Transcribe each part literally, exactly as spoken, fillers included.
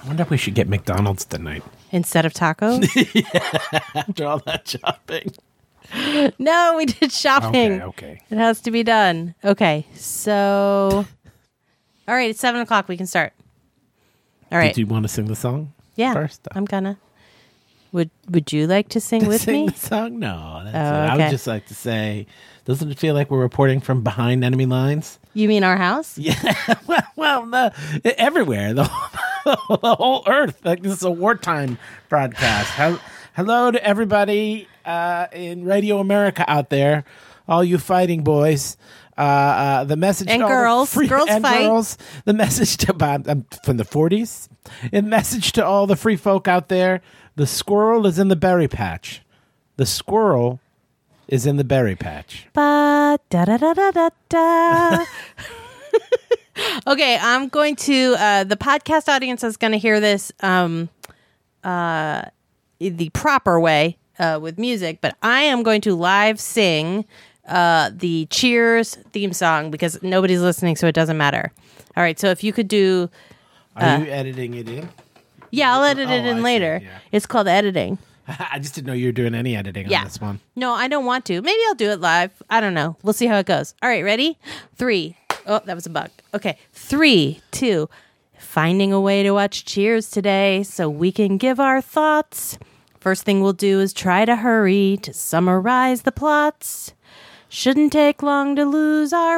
I wonder if we should get McDonald's tonight. Instead of tacos? Yeah, after all that shopping. No, we did shopping. Okay, okay. It has to be done. Okay, so... All right, it's seven o'clock. We can start. All right. Did you want to sing the song? Yeah, first? I'm gonna. Would Would you like to sing to with sing me? the song? No. That's Oh, it. I okay. would just like to say, doesn't it feel like we're reporting from behind enemy lines? You mean our house? Yeah. well, well the, everywhere. The whole, the whole earth. Like this is a wartime broadcast. How, hello to everybody uh, in Radio America out there. All you fighting boys. Uh, uh, the message and to girls, all the free, girls and fight. Girls, the message to I'm, I'm from the forties. The message to all the free folk out there: the squirrel is in the berry patch. The squirrel is in the berry patch. Ba da da da da da da. Okay, I'm going to. Uh, the podcast audience is going to hear this um, uh, the proper way uh, with music, but I am going to live sing. Uh, the Cheers theme song because nobody's listening, so it doesn't matter. All right, so if you could do, Are uh, you editing it in? yeah, I'll edit Oh, it in I see, later. yeah. It's called editing. I just didn't know you were doing any editing Yeah. on this one. No, I don't want to. Maybe I'll do it live. I don't know. We'll see how it goes. All right, ready? Three. Oh, that was a bug. Okay, three, two. Finding a way to watch Cheers today so we can give our thoughts. First thing we'll do is try to hurry to summarize the plots. Shouldn't take long to lose our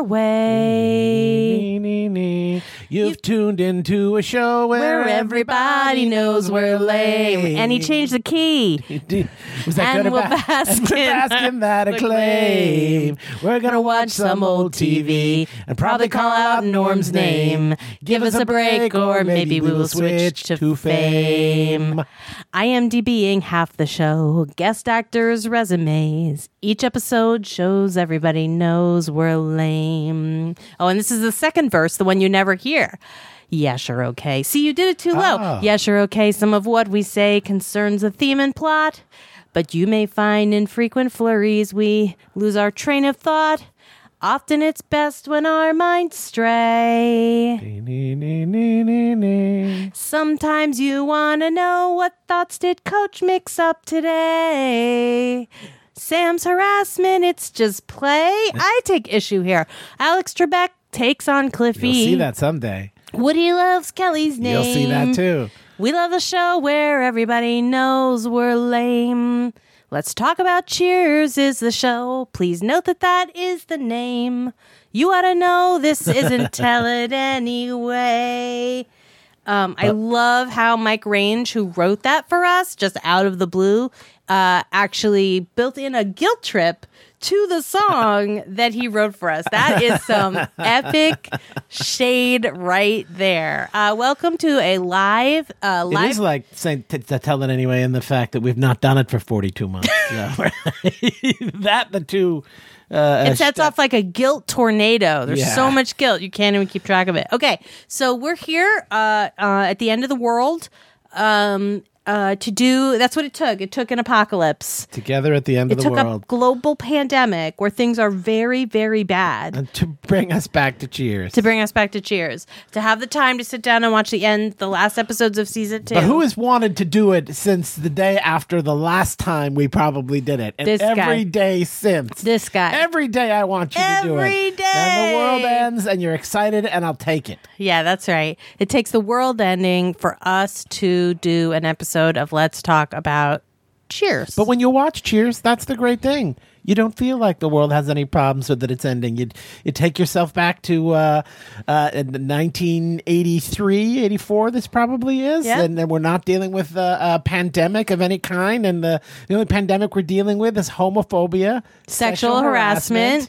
way. Nee, nee, nee. You've, You've tuned into a show where, Where everybody knows we're lame. And he changed the key. Was that And good we'll or bad? bask And we're in basking that acclaim. We're gonna watch some old T V and probably call out Norm's name. Give us a break, or maybe we will switch to fame. IMDbing half the show. Guest actors' resumes. Each episode shows everybody knows we're lame. Oh, and this is the second verse, the one you never hear. Yeah, sure, okay. See, you did it too low. Oh. Yeah, sure, okay. Some of what we say concerns the theme and plot, but you may find in frequent flurries we lose our train of thought. Often it's best when our minds stray. Nee, nee, nee, nee, nee, nee. Sometimes you want to know what thoughts did Coach mix up today. Sam's harassment, it's just play. I take issue here. Alex Trebek takes on Cliffy. You'll see that someday. Woody loves Kelly's name. You'll see that too. We love a show where everybody knows we're lame. Let's talk about Cheers is the show. Please note that that is the name. You ought to know this isn't Tell It Anyway. Um, I love how Mike Range, who wrote that for us, just out of the blue, uh, actually built in a guilt trip to the song that he wrote for us. That is some epic shade right there. Uh, welcome to a live, uh, live. It is like saying t- to tell it anyway, in the fact that we've not done it for forty-two months. So, that the two. Uh, It sets st- off like a guilt tornado. There's Yeah. so much guilt. You can't even keep track of it. Okay. So we're here uh, uh, at the end of the world um, uh, to do, that's what it took. It took an apocalypse. together at the end It of the took world a global pandemic where things are very, very bad and to bring us back to Cheers. to bring us back to Cheers. To have the time to sit down and watch the end, the last episodes of season two. But who has wanted to do it since the day after the last time we probably did it? And This guy. every day since. This guy. Every day I want you to do it. Every day. And the world ends and you're excited and I'll take it. Yeah, that's right. It takes the world ending for us to do an episode of Let's Talk About Cheers. But when you watch Cheers, that's the great thing. You don't feel like the world has any problems or that it's ending. You you take yourself back to uh, uh, nineteen eighty-three, eighty-four, this probably is. Yeah. And then we're not dealing with uh, a pandemic of any kind. And the, the only pandemic we're dealing with is homophobia. Sexual harassment.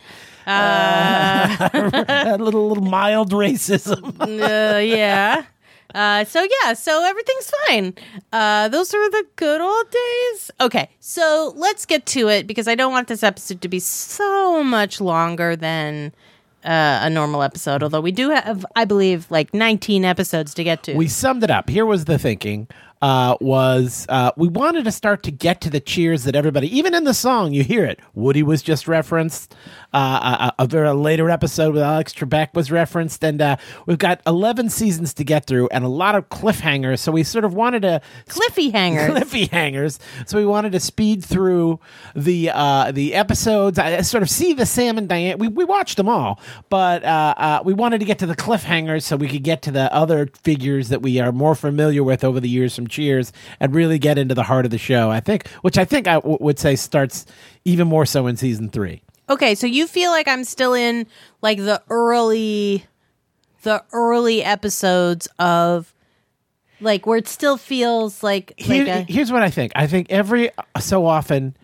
Uh, a little, little mild racism. uh, yeah. Uh, so yeah, so everything's fine. Uh, those were the good old days. Okay, so let's get to it because I don't want this episode to be so much longer than uh, a normal episode. Although we do have, I believe, like nineteen episodes to get to. We summed it up. Here was the thinking. uh, was uh, we wanted to start to get to the cheers that everybody, even in the song, you hear it. Woody was just referenced. Uh, a, a, a later episode with Alex Trebek was referenced, and uh, we've got eleven seasons to get through and a lot of cliffhangers. So we sort of wanted to Cliffy hangers. Cliffy hangers. So we wanted to speed through the uh, the episodes. I sort of see the Sam and Diane. We we watched them all, but uh, uh, we wanted to get to the cliffhangers so we could get to the other figures that we are more familiar with over the years from Cheers and really get into the heart of the show. I think, which I think I w- would say starts even more so in season three. Okay, so you feel like I'm still in like the early, the early episodes of, like where it still feels like. Here, like a, here's what I think. I think every so often,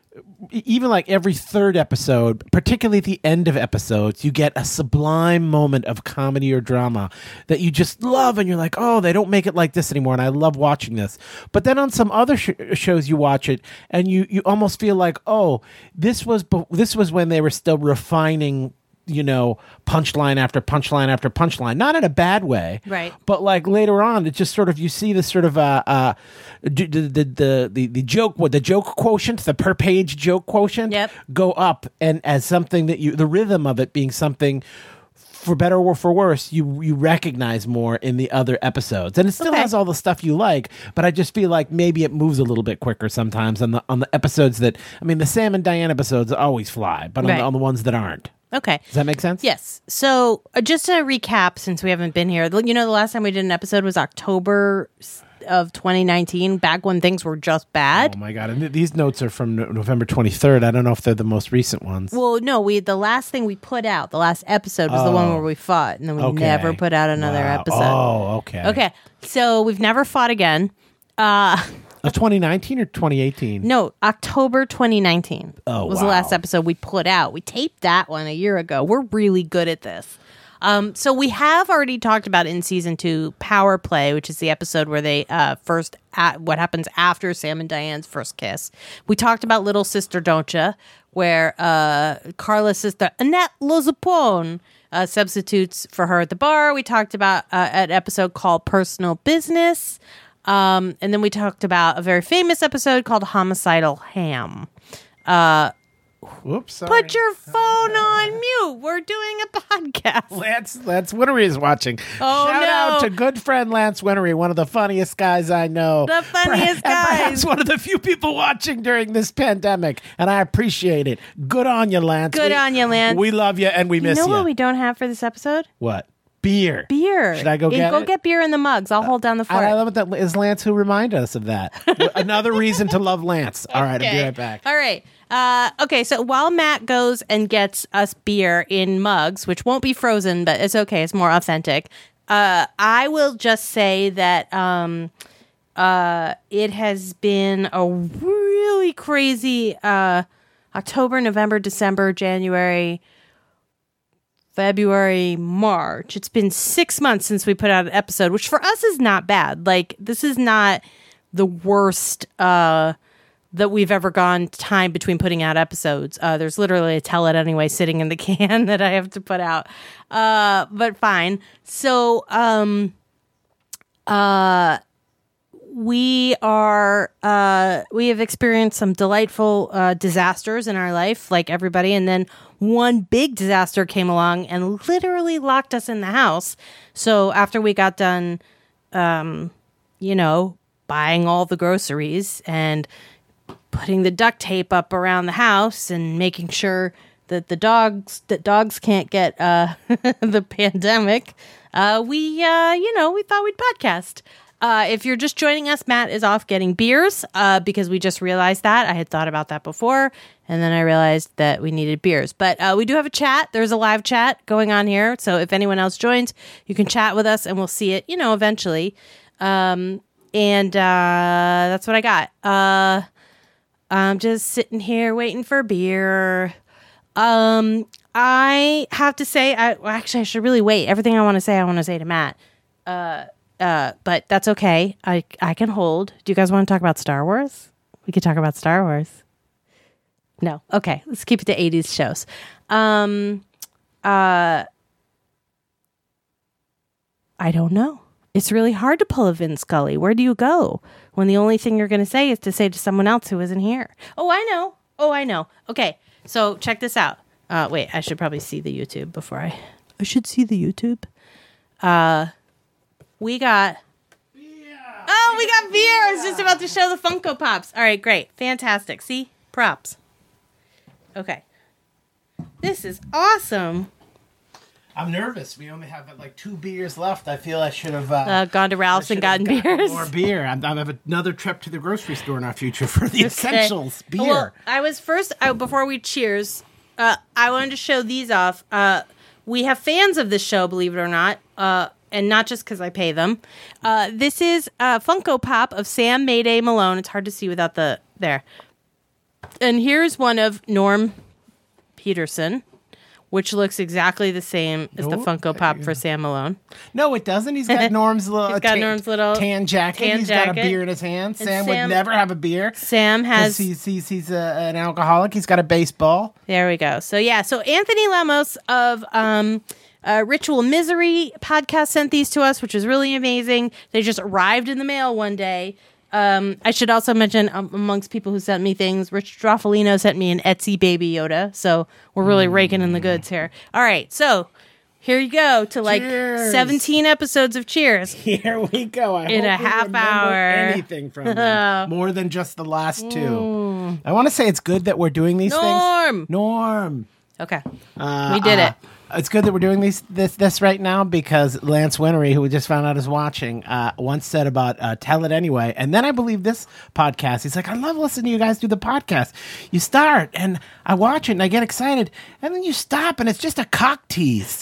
even like every third episode, particularly at the end of episodes, you get a sublime moment of comedy or drama that you just love, and you're like, oh, they don't make it like this anymore, and I love watching this. But then on some other sh- shows, you watch it, and you you almost feel like, oh, this was this was when they were still refining, you know, punchline after punchline after punchline, not in a bad way, right? But like later on, it just sort of, you see this sort of uh, uh the, the the the the joke, what the joke quotient, the per page joke quotient, yep. go up, and as something that you, the rhythm of it being something, for better or for worse, you you recognize more in the other episodes, and it still okay. has all the stuff you like. But I just feel like maybe it moves a little bit quicker sometimes on the on the episodes that, I mean, the Sam and Diane episodes always fly, but on, right. the, on the ones that aren't. Okay. Does that make sense? Yes. So uh, just to recap, since we haven't been here, you know, the last time we did an episode was October of twenty nineteen, back when things were just bad. Oh my God. And th- these notes are from no- November twenty-third. I don't know if they're the most recent ones. Well, no, we the last thing we put out, the last episode was oh. the one where we fought, and then we okay. never put out another wow. episode. Oh, okay. Okay. So we've never fought again. Uh Of twenty nineteen or twenty eighteen? No, October twenty nineteen oh, was wow. the last episode we put out. We taped that one a year ago. We're really good at this. Um, so we have already talked about in season two, Power Play, which is the episode where they uh, first, at, what happens after Sam and Diane's first kiss. We talked about Little Sister Don't Ya, where uh, Carla's sister, Annette Lozapone, uh, substitutes for her at the bar. We talked about uh, an episode called Personal Business. Um, and then we talked about a very famous episode called Homicidal Ham. Uh, Whoops, sorry. Put your phone on mute. We're doing a podcast. Lance Lance Winery is watching. Oh, Shout no. out to good friend Lance Winery, one of the funniest guys I know. The funniest Per- and guys. perhaps one of the few people watching during this pandemic, and I appreciate it. Good on you, Lance. Good we, on you, Lance. We love you, and we You miss know you. what we don't have for this episode? What? Beer. Beer. Should I go Yeah, get Go it? get beer in the mugs. I'll hold down the fort. I love it that is Lance who reminded us of that. Another reason to love Lance. All right, I'll be right back. All right. Uh, okay, so while Matt goes and gets us beer in mugs, which won't be frozen, but it's okay. It's more authentic. Uh, I will just say that um, uh, it has been a really crazy uh, October, November, December, January, February, March. It's been six months since we put out an episode, which for us is not bad. Like, this is not the worst uh, that we've ever gone time between putting out episodes. Uh, there's literally a Tell It Anyway sitting in the can that I have to put out. Uh, but fine. So, um, uh, we are, uh, we have experienced some delightful uh, disasters in our life, like everybody. And then one big disaster came along and literally locked us in the house. So after we got done, um, you know, buying all the groceries and putting the duct tape up around the house and making sure that the dogs that dogs can't get uh, the pandemic, uh, we uh, you know we thought we'd podcast. Uh, if you're just joining us, Matt is off getting beers uh, because we just realized that. I had thought about that before, and then I realized that we needed beers. But uh, we do have a chat. There's a live chat going on here. So if anyone else joins, you can chat with us, and we'll see it, you know, eventually. Um, and uh, that's what I got. Uh, I'm just sitting here waiting for beer. Um, I have to say, I well, actually I should really wait. Everything I want to say, I want to say to Matt. Uh, uh, but that's okay. I I can hold. Do you guys want to talk about Star Wars? We could talk about Star Wars. No, okay. Let's keep it to eighties shows. Um, uh, I don't know. It's really hard to pull a Vin Scully. Where do you go when the only thing you're going to say is to say to someone else who isn't here? Oh, I know. Oh, I know. Okay, so check this out. Uh, wait, I should probably see the YouTube before I... I should see the YouTube. Uh, we got... Oh, we got beer. I was just about to show the Funko Pops. All right, great. Fantastic. See? Props. Okay. This is awesome. I'm nervous. We only have like two beers left. I feel I should have uh, Uh, gone to Ralph's and gotten beers. more beer. I'm, I have another trip to the grocery store in our future for the Okay. essentials beer. Well, I was first, I, before we cheers, uh, I wanted to show these off. Uh, we have fans of this show, believe it or not. Uh, and not just because I pay them. Uh, this is a Funko Pop of Sam Mayday Malone. It's hard to see without the there. And here's one of Norm Peterson, which looks exactly the same as the Nope. Funko Pop for Sam Malone. No, it doesn't. He's got Norm's little, He's got tan, Norm's little tan jacket. tan He's got jacket. a beer in his hand. And Sam, Sam- would never have a beer. Sam 'cause has... He's, he's, he's a, an alcoholic. He's got a baseball. There we go. So, yeah. So, Anthony Lemos of um, uh, Ritual Misery podcast sent these to us, which is really amazing. They just arrived in the mail one day. Um, I should also mention, um, amongst people who sent me things, Rich Droffolino sent me an Etsy Baby Yoda. So, we're really raking in the goods here. All right. So, here you go to like Cheers. seventeen episodes of Cheers. Here we go. I In hope a we half remember hour. anything from them. More than just the last two. I want to say it's good that we're doing these Norm. things. Norm. Okay. Uh, We did uh, it. It's good that we're doing these this this right now because Lance Winery, who we just found out is watching, uh, once said about uh, "Tell It Anyway," and then I believe this podcast. He's like, "I love listening to you guys do the podcast. You start and I watch it and I get excited, and then you stop and it's just a cock tease."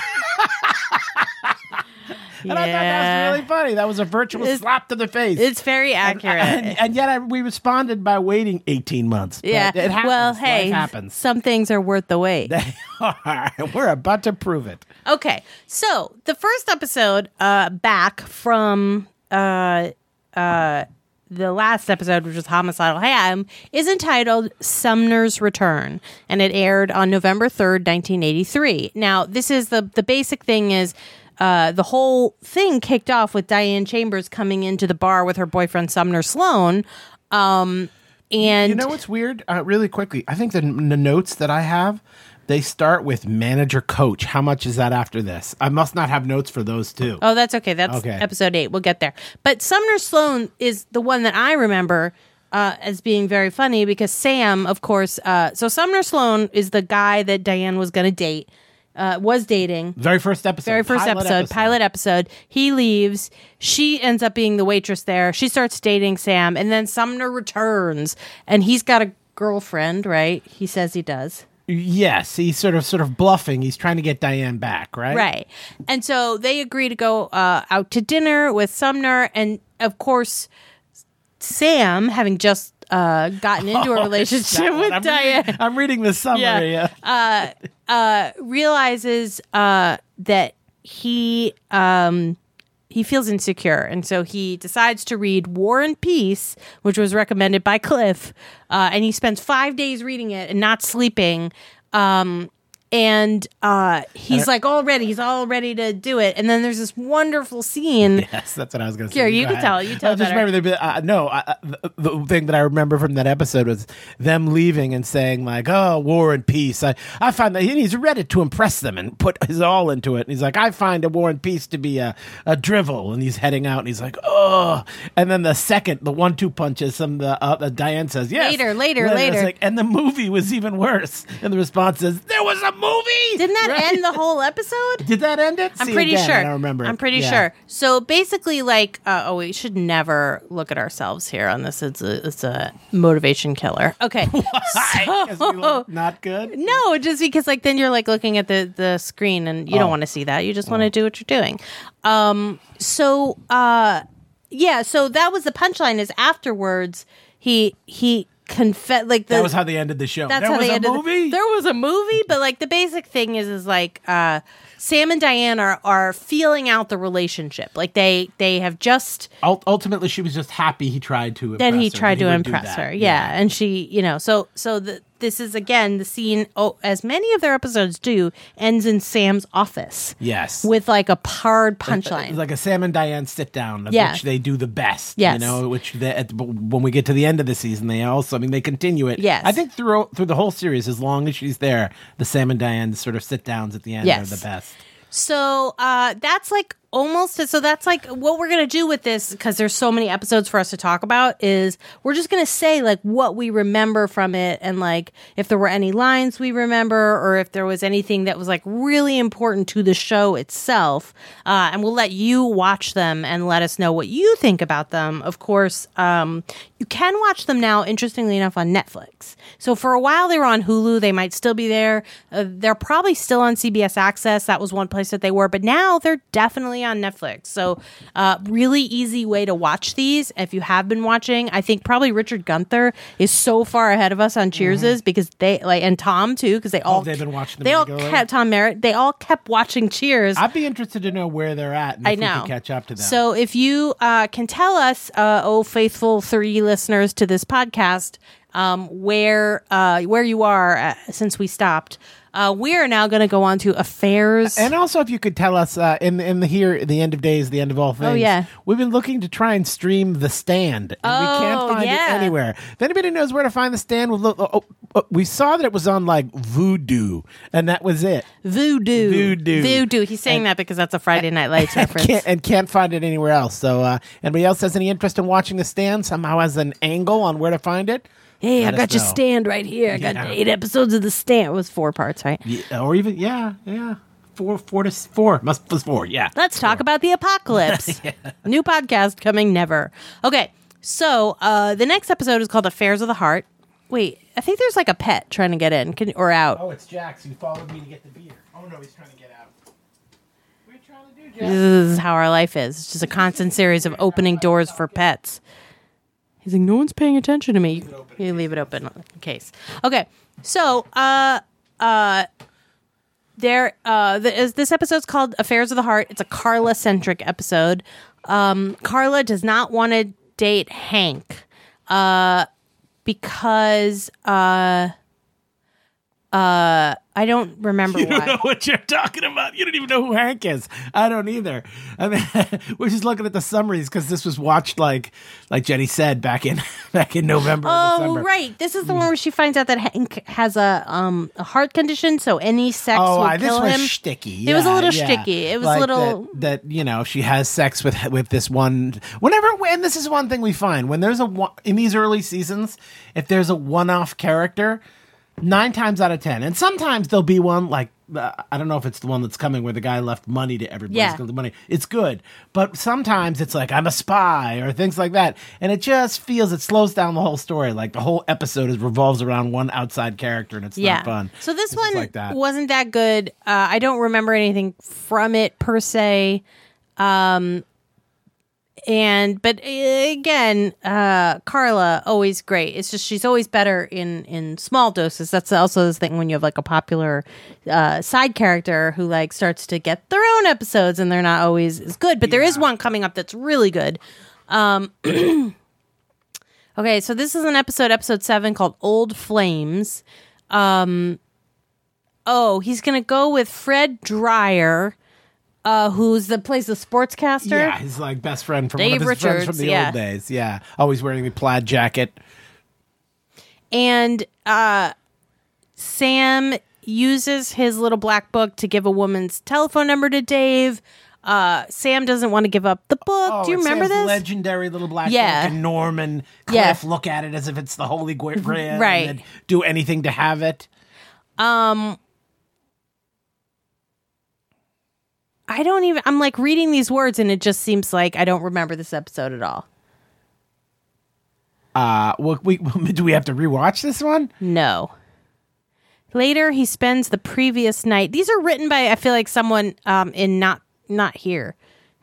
And I thought that Yeah. was really funny. That was a virtual It's- slap to the face. It's very accurate. and, and yet I, we responded by waiting eighteen months. But yeah. it happens. Well, Life hey, happens. some things are worth the wait. They are. We're about to prove it. Okay, so the first episode uh, back from uh, uh, the last episode, which was Homicidal Ham, is entitled Sumner's Return, and it aired on November third, nineteen eighty-three. Now, this is the the basic thing is uh, the whole thing kicked off with Diane Chambers coming into the bar with her boyfriend Sumner Sloan. Um, and You know what's weird? Uh, really quickly, I think the, the notes that I have, they start with manager coach. How much is that after this? I must not have notes for those two. Oh, that's okay. That's Okay. episode eight. We'll get there. But Sumner Sloan is the one that I remember uh, as being very funny because Sam, of course, uh, so Sumner Sloan is the guy that Diane was going to date, uh, was dating. Very first episode. Very first pilot episode, pilot episode. He leaves. She ends up being the waitress there. She starts dating Sam, and then Sumner returns, and he's got a girlfriend, right? He says he does. Yes, he's sort of sort of bluffing. He's trying to get Diane back, right? Right. And so they agree to go uh, out to dinner with Sumner. And of course, Sam, having just uh, gotten into a relationship That one. with I'm Diane, Reading, I'm reading the summary. Yeah. Yeah. uh, uh, realizes uh, that he um, he feels insecure, and so he decides to read War and Peace, which was recommended by Cliff, uh, and he spends five days reading it and not sleeping. Um, and uh, he's like all ready. He's all ready to do it. And then there's this wonderful scene. Yes, that's what I was going to say. Here, you Go can ahead. tell it. You tell I it just better. remember the, uh, no, I, the, the thing that I remember from that episode was them leaving and saying like, "Oh, War and Peace." I, I find that and he's read it to impress them and put his all into it. And he's like, "I find a War and Peace to be a, a drivel." And he's heading out and he's like, "Oh." And then the second, the one-two punches, some the uh, uh, Diane says, "Yes, Later, later, It's later. like, and the movie was even worse. And the response is, "There was a movie." Didn't that Right? end the whole episode? Did that end it? I'm See, pretty again, sure. I don't remember. I'm pretty Yeah. sure. So basically, like, uh, oh, we should never look at ourselves here on this. It's a, it's a motivation killer. Okay. Why? 'Cause we look not good. No, just because like then you're like looking at the the screen and you Oh. don't want to see that. You just want to do what you're doing. Um. So, uh, yeah. So that was the punchline. Is afterwards he he confess like the That was how they ended the show. that's there how was they a ended the- movie. there was a movie, but like the basic thing is is like uh, Sam and Diane are are feeling out the relationship. Like they they have just Ul- Ultimately, she was just happy he tried to. that impress he her, tried and to would do impress that. her. Yeah. And she, you know, so so the this is, again, the scene, oh, as many of their episodes do, ends in Sam's office. Yes. With like a hard punchline. Like, like a Sam and Diane sit down, of Yeah. which they do the best. Yes. You know, which they, at, when we get to the end of the season, they also, I mean, they continue it. Yes. I think through through the whole series, as long as she's there, the Sam and Diane sort of sit downs at the end Yes. are the best. So uh, that's like almost so that's like what we're gonna do with this, because there's so many episodes for us to talk about, is we're just gonna say like what we remember from it, and like if there were any lines we remember, or if there was anything that was like really important to the show itself, uh, and we'll let you watch them and let us know what you think about them. Of course, um, you can watch them now, interestingly enough, on Netflix. So for a while they were on Hulu. They might still be there. Uh, they're probably still on C B S Access. That was one place that they were, but now they're definitely on Netflix. So uh, really easy way to watch these. If you have been watching, I think probably Richard Gunther is so far ahead of us on Cheers's, mm-hmm. because they like, and Tom too, because they all, oh, they've been watching them they all regularly? kept, Tom Merritt, they all kept watching Cheers. I'd be interested to know where they're at and if I know. we can catch up to them. So if you uh, can tell us, uh, oh, faithful three listeners to this podcast, um, where uh, where you are uh, since we stopped. Uh, we are now going to go on to affairs. And also, if you could tell us uh, in in the here, the end of days, the end of all things. Oh, yeah. We've been looking to try and stream The Stand, and Oh, we can't find yeah. it anywhere. If anybody knows where to find The Stand, we'll look. Oh, oh, we saw that it was on like Voodoo, and that was it. Voodoo. Voodoo. Voodoo. He's saying And- that because that's a Friday Night Lights And reference. can't, and can't find it anywhere else. So, uh, anybody else has any interest in watching The Stand? Somehow has an angle on where to find it? Hey, Let I us got your know. Stand right here. I got Yeah. eight episodes of The Stand. It was four parts, right? Yeah, or even yeah, yeah, four, four to s- four. Must was four. Yeah. Let's talk about the apocalypse. New podcast coming never. Okay, so uh, the next episode is called Affairs of the Heart. Wait, I think there's like a pet trying to get in Can, or out. Oh, it's Jax who followed me to get the beer. Oh no, he's trying to get out. What are you trying to do, Jax? This is how our life is. It's just a constant series of opening doors for pets. He's like, no one's paying attention to me. You leave it open in case. Okay, so uh, uh, there. Uh, the, is, this episode's called Affairs of the Heart. It's a Carla-centric episode. Um, Carla does not want to date Hank uh, because uh, uh, I don't remember You why. don't know what you're talking about. You don't even know who Hank is. I don't either. I mean, we're just looking at the summaries because this was watched like, like Jenny said back in back in November. or Oh, December. right. This is the one where she finds out that Hank has a um a heart condition, so any sex Oh, will I, this kill was him. sticky. It was a Yeah, little yeah. sticky. It was Like a little. that, that. You know, she has sex with with this one. Whenever, and this is one thing we find when there's a one, in these early seasons, if there's a one-off character. Nine times out of ten, and sometimes there'll be one like uh, I don't know if it's the one that's coming where the guy left money to everybody. Yeah. The money, it's good, but sometimes it's like I'm a spy or things like that, and it just feels it slows down the whole story. Like the whole episode is revolves around one outside character, and it's Yeah. not fun. So this This is one like that. wasn't that good. Uh, I don't remember anything from it per se. Um, and but uh, again, uh, Carla always great. It's just she's always better in in small doses. That's also the thing when you have like a popular uh, side character who like starts to get their own episodes and they're not always as good. But there is Yeah. one coming up that's really good. Um, okay, so this is an episode, episode seven, called Old Flames. Um, oh, he's gonna go with Fred Dreyer. Uh, who's the plays the sportscaster? Yeah, his like best friend from Dave one of his friends from Richards, the yeah. old days. Yeah, always wearing the plaid jacket. And uh, Sam uses his little black book to give a woman's telephone number to Dave. Uh, Sam doesn't want to give up the book. Oh, Do you it remember says this? legendary little black Yeah. book, and Norm and Yeah. Cliff look at it as if it's the Holy Grail, Right. and they'd do anything to have it. Um, I don't even. I'm like reading these words, and it just seems like I don't remember this episode at all. Uh, well, we, do we have to rewatch this one? No. Later, he spends the previous night. These are written by I feel like someone um in not not here.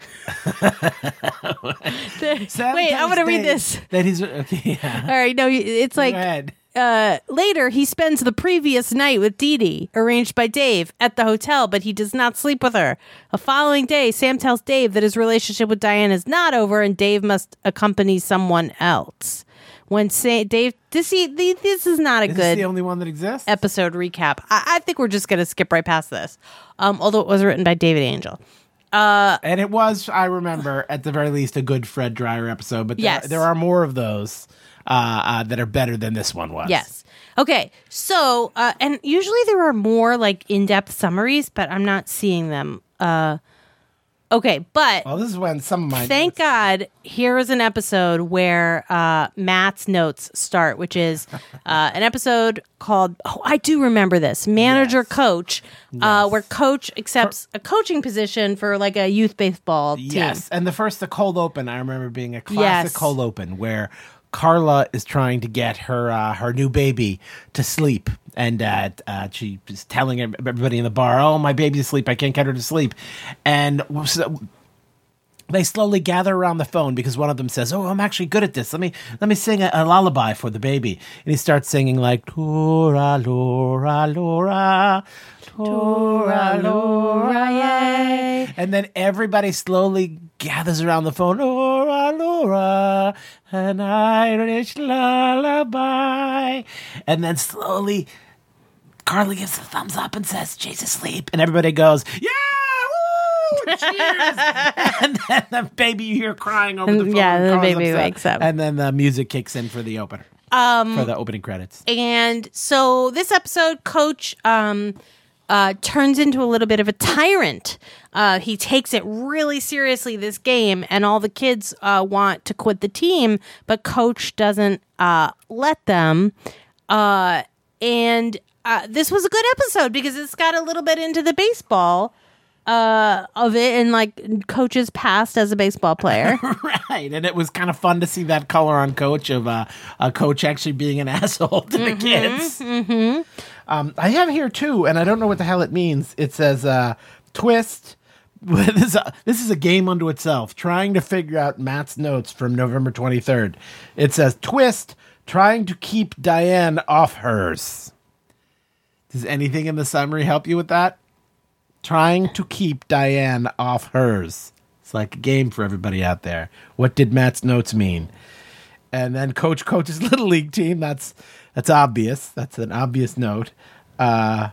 The- wait, I want to read this. That he's okay. Yeah. All right, no, it's Go like ahead. uh, later he spends the previous night with Dee Dee, arranged by Dave, at the hotel, but he does not sleep with her. The following day, Sam tells Dave that his relationship with Diane is not over and Dave must accompany someone else. when say Dave, this see, this is not a Is good this the only one that exists? episode recap. I, I think we're just going to skip right past this. Um, although it was written by David Angel. Uh, and it was, I remember, at the very least, a good Fred Dryer episode. But there, yes. there are more of those uh, uh, that are better than this one was. Yes. Okay. So, uh, and usually there are more like in-depth summaries, but I'm not seeing them. Uh, okay, but Well, this is when some of my thank God here is an episode where uh, Matt's notes start, which is uh, an episode called, oh, I do remember this, Manager Yes. Coach, uh, where Coach accepts a coaching position for like a youth baseball team. Yes, and the first, the cold open, I remember being a classic Yes. cold open where Carla is trying to get her uh, her new baby to sleep, and uh, uh, she is telling everybody in the bar, "Oh, my baby's asleep. I can't get her to sleep." And so they slowly gather around the phone because one of them says, "Oh, I'm actually good at this. Let me let me sing a, a lullaby for the baby." And he starts singing like "Tora Lora Lora." Tora, Lora, yay. And then everybody slowly gathers around the phone. Lora, Lora, an Irish lullaby. And then slowly, Carly gives a thumbs up and says, "She's asleep." And everybody goes, "Yeah, woo, cheers." And then the baby you hear crying over the phone. Yeah, and the Carla's baby upset. wakes up. And then the music kicks in for the opener. Um, for the opening credits. And so this episode, Coach um, uh, turns into a little bit of a tyrant. Uh, he takes it really seriously, this game, and all the kids uh, want to quit the team, but Coach doesn't uh, let them. Uh, and uh, this was a good episode because it's got a little bit into the baseball uh, of it and like Coach's past as a baseball player. Right, and it was kind of fun to see that color on Coach of uh, a Coach actually being an asshole to the kids. Mm-hmm. Um, I have here too, and I don't know what the hell it means. It says uh, twist. This is, a, this is a game unto itself. Trying to figure out Matt's notes from November twenty-third. It says twist. Trying to keep Diane off hers. Does anything in the summary help you with that? Trying to keep Diane off hers. It's like a game for everybody out there. What did Matt's notes mean? And then Coach Coach's Little League team. That's that's obvious. That's an obvious note. Uh,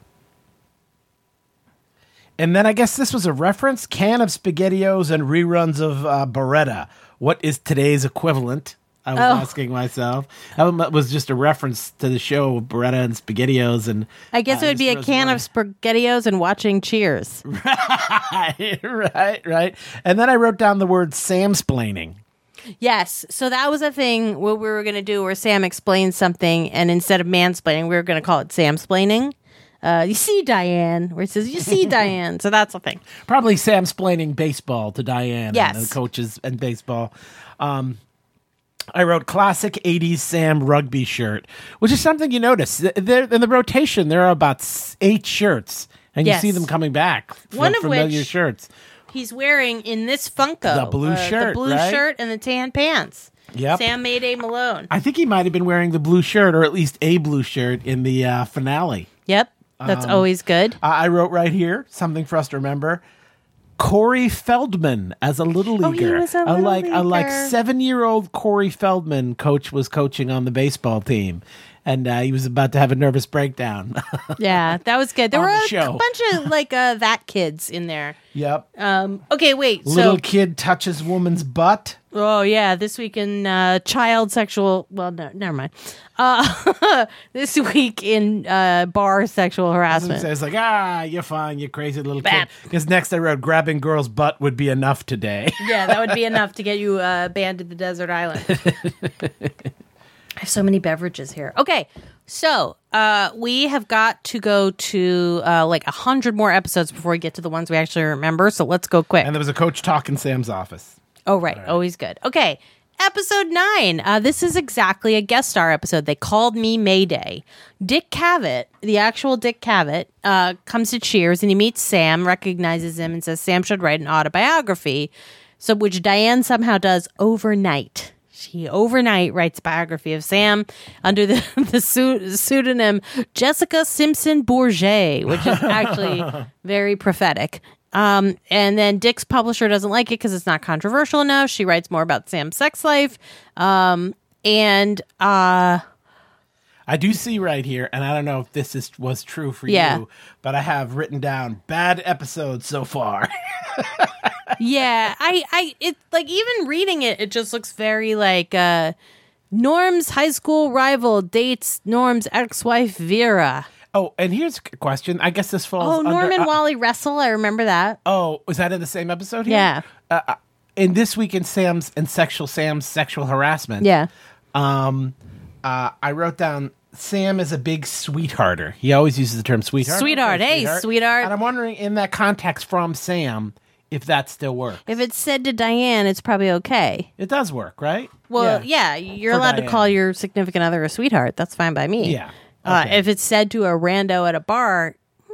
and then I guess this was a reference. Can of SpaghettiOs and reruns of uh, Beretta. What is today's equivalent? I was Oh. asking myself. That was just a reference to the show Beretta and SpaghettiOs. And I guess uh, it would be a this can of was SpaghettiOs and watching Cheers. right, right, right. And then I wrote down the word Samsplaining. Yes. So that was a thing what we were going to do where Sam explains something, and instead of mansplaining, we were going to call it Samsplaining. Uh, you see, Diane, where it says, you see, Diane. So that's the thing. Probably Samsplaining baseball to Diane. Yes. And the coaches and baseball. Um, I wrote classic eighties Sam rugby shirt, which is something you notice. There, in the rotation, there are about s- eight shirts, and Yes. you see them coming back. One of familiar which- shirts. He's wearing in this Funko The blue uh, shirt, the blue right? shirt and the tan pants. Yep. Sam Mayday Malone. I think he might have been wearing the blue shirt, or at least a blue shirt, in the uh, finale. Yep. That's Um, always good. I I wrote right here something for us to remember. Corey Feldman as a little Oh, he leaguer. was a little like a like leaguer. seven year old Corey Feldman. Coach was coaching on the baseball team, and uh, he was about to have a nervous breakdown. Yeah, that was good. There on were the a show. bunch of like uh, that kids in there. Yep. Um, okay, wait. Little So, kid touches woman's butt. oh yeah, this week in uh, child sexual. Well, no, never mind. Uh, this week in uh, bar sexual And harassment. says like, ah, you're fine, you crazy little Bap. kid. Because next I wrote, grabbing girl's butt would be enough today. Yeah, that would be enough to get you uh, banned to the desert island. I have so many beverages here. Okay, so uh, we have got to go to uh, like a hundred more episodes before we get to the ones we actually remember. So let's go quick. And there was a coach talk in Sam's office. Oh, right. Always good. Okay. Episode nine. Uh, this is exactly a guest star episode. They called me Mayday. Dick Cavett, the actual Dick Cavett, uh, comes to Cheers and he meets Sam, recognizes him, and says Sam should write an autobiography. So, which Diane somehow does overnight. She overnight writes a biography of Sam under the, the pseu- pseudonym Jessica Simpson Bourget, which is actually very prophetic. Um, and then Dick's publisher doesn't like it because it's not controversial enough. She writes more about Sam's sex life. Um, and uh, I do see right here, and I don't know if this is was true for Yeah. you, but I have written down bad episodes so far. yeah, I, I, it like even reading it, it just looks very like uh, Norm's high school rival dates Norm's ex-wife Vera. Oh, and here's a question. I guess this falls Oh, under... Norm and uh, Wally wrestle. I remember that. Oh, was that in the same episode here? Yeah. Uh, uh, in This Week in Sam's and Sexual Sam's Sexual Harassment, Yeah. um, uh, I wrote down Sam is a big sweethearter. He always uses the term sweetheart. Sweetheart. Okay, Hey, sweetheart. And I'm wondering, in that context from Sam, if that still works. If it's said to Diane, it's probably okay. It does work, right? Well, yeah, you're For allowed Diane. to call your significant other a sweetheart. That's fine by me. Yeah. Uh, Okay. if it's said to a rando at a bar,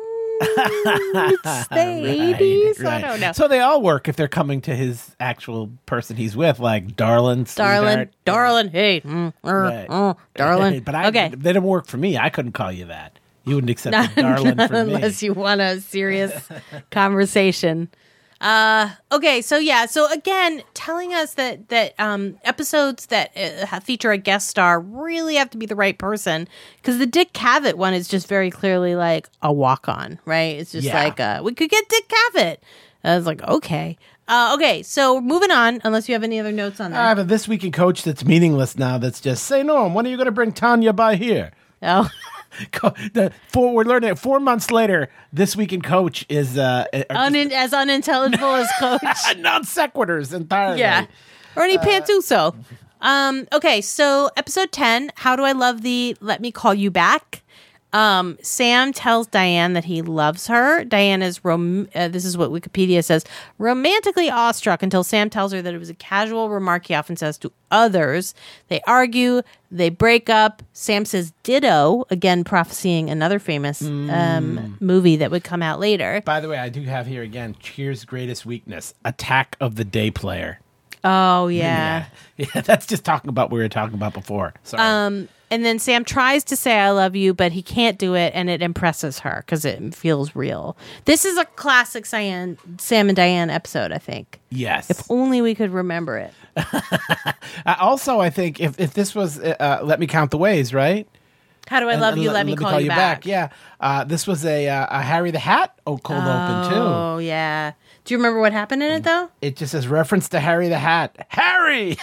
mm, it's the eighties. I Right. don't know. So they all work if they're coming to his actual person he's with, like darling, darling, sweetheart. darling, hey, mm, er, Right. oh, darling. But I, okay. they didn't work for me. I couldn't call you that. You wouldn't accept a darling Not from me. unless you want a serious conversation. Uh, okay, so yeah, so again, telling us that that um, episodes that uh, feature a guest star really have to be the right person, because the Dick Cavett one is just very clearly like a walk on, right? It's just Yeah. like uh, we could get Dick Cavett. I was like, okay, uh, okay, so moving on. Unless you have any other notes on I that. have a This Week in Coach that's meaningless now. That's just, say, Norm, when are you going to bring Tanya by here? Oh. Co- the, four, we're learning it. Four months later, This Week in Coach is uh, uh, Un- as unintelligible as Coach. non sequiturs entirely. Yeah. Ernie Pantuso. Um, okay, so episode ten, How Do I Love Thee? Let Me Call You Back. Um, Sam tells Diane that he loves her. Diane is, rom- uh, this is what Wikipedia says, romantically awestruck until Sam tells her that it was a casual remark he often says to others. They argue, they break up. Sam says ditto, again prophesying another famous um, movie that would come out later. By the way, I do have here again, Cheers' greatest weakness, Attack of the Day Player. Oh, yeah. Yeah, yeah, that's just talking about what we were talking about before. Sorry. Um, and then Sam tries to say I love you, but he can't do it, and it impresses her because it feels real. This is a classic Cyan, Sam and Diane episode, I think. yes. If only we could remember it. Uh, also, I think if, if this was uh, Let Me Count the Ways, right? How do I And- love and you? Let, me call, you back. Yeah. Uh, this was a, uh, a Harry the Hat oh, cold open, too. Oh, yeah. Do you remember what happened in it, though? It just says reference to Harry the Hat. Harry!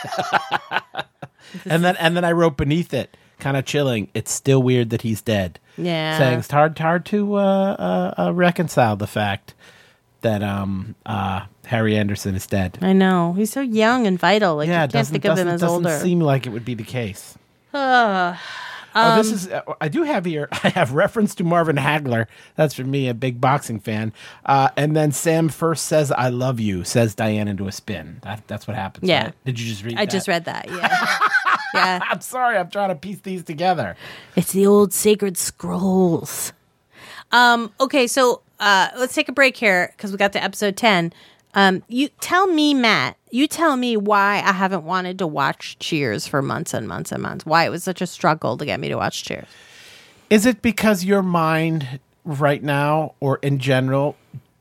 and then and then I wrote beneath it, kind of chilling, it's still weird that he's dead. Yeah. Saying it's hard, hard to uh, uh, uh, reconcile the fact that um, uh, Harry Anderson is dead. I know. He's so young and vital. Like, yeah, you it can't doesn't, think of him doesn't, as doesn't older. seem like it would be the case. Uh, oh, this is. Uh, I do have here. I have reference to Marvin Hagler. That's for me, a big boxing fan. Uh, and then Sam first says, "I love you," says Diane into a spin. That, that's what happens. Yeah. Right? Did you just read? I that? just read that. Yeah. yeah. I'm sorry. I'm trying to piece these together. It's the old sacred scrolls. Um, okay, so uh, let's take a break here because we got to episode ten. Um, you tell me, Matt, you tell me why I haven't wanted to watch Cheers for months and months and months. Why it was such a struggle to get me to watch Cheers. Is it because your mind right now, or in general,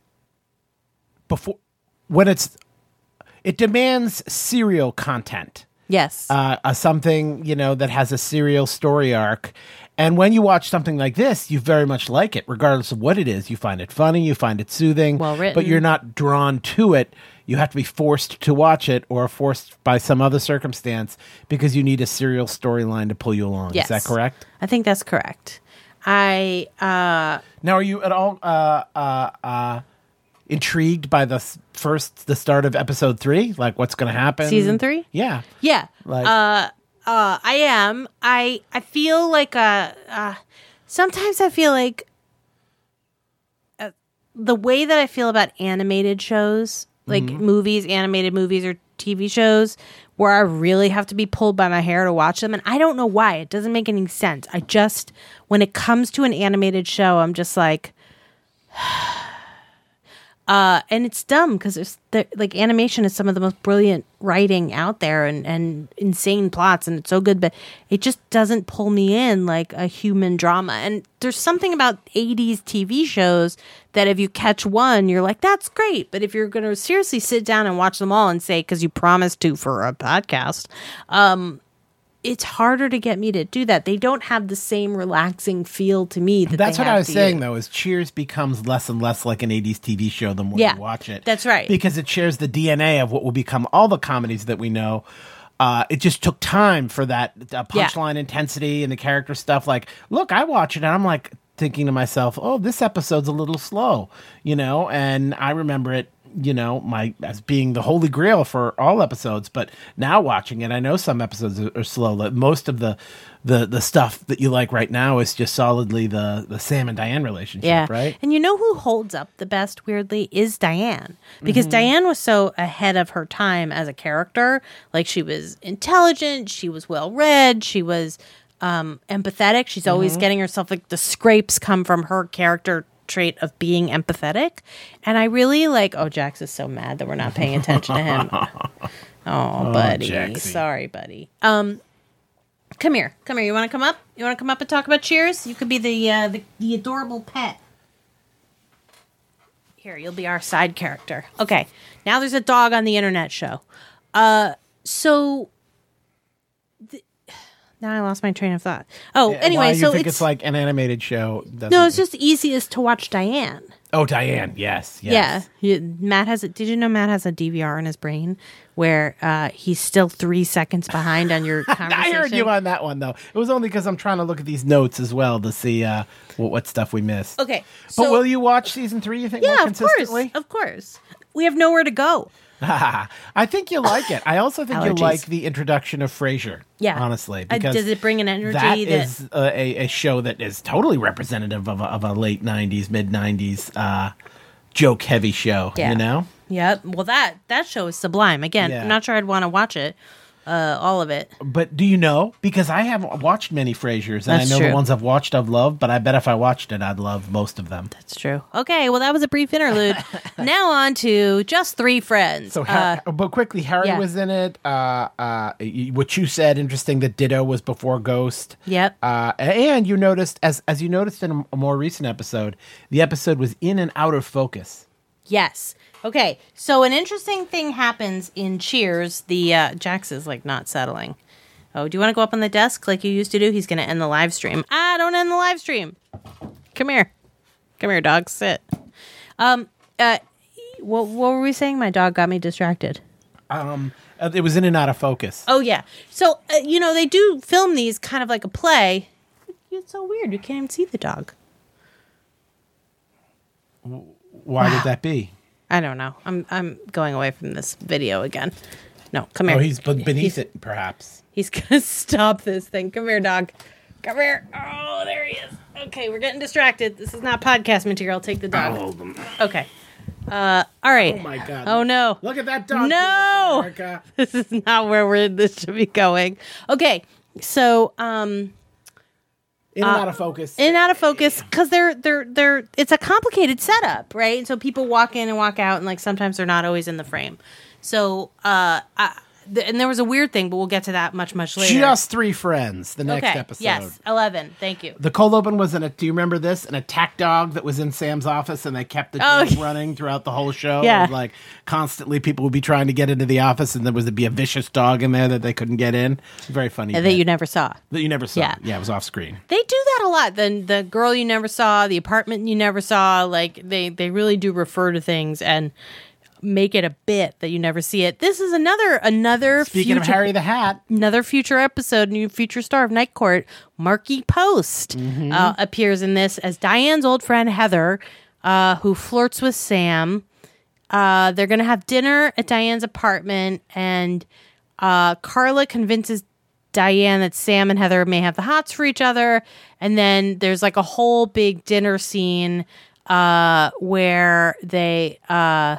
before when it's it demands serial content? Yes. Uh, uh, something, you know, that has a serial story arc. And when you watch something like this, you very much like it, regardless of what it is. You find it funny, you find it soothing, Well written. but you're not drawn to it. You have to be forced to watch it, or forced by some other circumstance, because you need a serial storyline to pull you along. yes. Is that correct? I think that's correct. I uh, Now, are you at all uh, uh, uh, intrigued by the s- first, the start of episode three? Like, what's going to happen? Season three? Yeah. yeah. Like- uh, uh, I am. I I feel like uh, uh sometimes I feel like uh, the way that I feel about animated shows, like movies, animated movies or T V shows, where I really have to be pulled by my hair to watch them, and I don't know why. It doesn't make any sense. I just, when it comes to an animated show, I'm just like. Uh, and it's dumb because it's the, like animation is some of the most brilliant writing out there, and, and insane plots, and it's so good, but it just doesn't pull me in like a human drama. And there's something about eighties T V shows that if you catch one, you're like, that's great. But if you're going to seriously sit down and watch them all and say, because you promised to for a podcast, um, it's harder to get me to do that. They don't have the same relaxing feel to me. That That's they what have I was to saying, you. though, is Cheers becomes less and less like an eighties T V show the more Yeah, you watch it. that's right. Because it shares the D N A of what will become all the comedies that we know. Uh, it just took time for that uh, punchline Yeah. intensity and the character stuff. Like, look, I watch it and I'm like thinking to myself, oh, this episode's a little slow, you know? And I remember it, you know, my as being the holy grail for all episodes. But now watching it, I know some episodes are, are slow. Like most of the, the the stuff that you like right now is just solidly the, the Sam and Diane relationship, Yeah. right? And you know who holds up the best, weirdly, is Diane. Because Mm-hmm. Diane was so ahead of her time as a character. Like, she was intelligent, she was well read, she was um, empathetic. She's always Mm-hmm. getting herself, like, the scrapes come from her character trait of being empathetic. And I really like, oh, Jax is so mad that we're not paying attention to him. Oh, buddy. Jaxie. Sorry, buddy. Um, Come here. Come here. You want to come up? You want to come up and talk about Cheers? You could be the, uh, the the adorable pet. Here, you'll be our side character. Okay. Now there's a dog on the internet show. Uh, so th- now I lost my train of thought. Oh, anyway, Why, you so think it's, it's like an animated show? doesn't no, it's it? just easiest to watch Diane. Oh, Diane, yes, yes. Yeah, you- Matt has. A, did you know Matt has a D V R in his brain where uh, he's still three seconds behind on your conversation? I heard you on that one, though. It was only because I'm trying to look at these notes as well to see uh, what, what stuff we missed. Okay, But so will you watch season three, you think, yeah, more of course, consistently? of course. We have nowhere to go. I think you like it. I also think you Allergies. like the introduction of Frasier. Yeah, honestly, Uh, because does it bring an energy that that, is a, a, a show that is totally representative of a, of a late nineties, mid nineties uh, joke heavy show. Yeah. You know, Yep. Well, that that show is sublime. Again, Yeah. I'm not sure I'd want to watch it, uh, all of it. but do you know? Because I haven't watched many Frasiers, and That's I know true. the ones I've watched I've loved. But I bet if I watched it, I'd love most of them. That's true. Okay. Well, that was a brief interlude. Now on to Just Three Friends. So, Uh, Har- but quickly, Harry yeah. was in it. Uh, uh, y- what you said, interesting that Ditto was before Ghost. Yep. Uh, and you noticed, as as you noticed in a, a more recent episode, the episode was in and out of focus. Yes. Okay. So an interesting thing happens in Cheers. The uh, Jax is like not settling. Oh, do you want to go up on the desk like you used to do? He's going to end the live stream. Ah, don't end the live stream. Come here. Come here, dog. Sit. Um. Uh. What What were we saying? My dog got me distracted. Um, uh, it was in and out of focus. Oh yeah. So uh, you know they do film these kind of like a play. It's so weird. You can't even see the dog. Why would that be? I don't know. I'm I'm going away from this video again. No, come here. Oh, he's be- beneath He's- it, perhaps. He's gonna stop this thing. Come here, dog. Come here. Oh, there he is. Okay, we're getting distracted. This is not podcast material. Take the I'll dog. hold him. Okay. Uh, all right. Oh my God. Oh no. Look at that dog. No! penis, America. This is not where we're. This should be going. Okay. So, um, In and out of focus. in and out of focus because they're they're they're. It's a complicated setup, right? And so people walk in and walk out, and like sometimes they're not always in the frame. So, uh, I, th- and there was a weird thing, but we'll get to that much much later. Just Three Friends, the next okay. episode. Yes, eleven. Thank you. The cold open was in a. Do you remember this? An attack dog that was in Sam's office, and they kept the Oh, joke yeah. running throughout the whole show. Yeah. And, like constantly, people would be trying to get into the office, and there was to be a vicious dog in there that they couldn't get in. Very funny. That bit. you never saw. that you never saw. Yeah. Yeah, it was off screen. They do that a lot. The the girl you never saw, the apartment you never saw. Like they they really do refer to things and make it a bit that you never see it. This is another another Speaking future, of Harry the Hat, another future episode. New future star of Night Court, Marky Post, Mm-hmm. uh, appears in this as Diane's old friend Heather, uh, who flirts with Sam. Uh, they're gonna have dinner at Diane's apartment, and uh, Carla convinces Diane that Sam and Heather may have the hots for each other. And then there's like a whole big dinner scene uh, where they uh,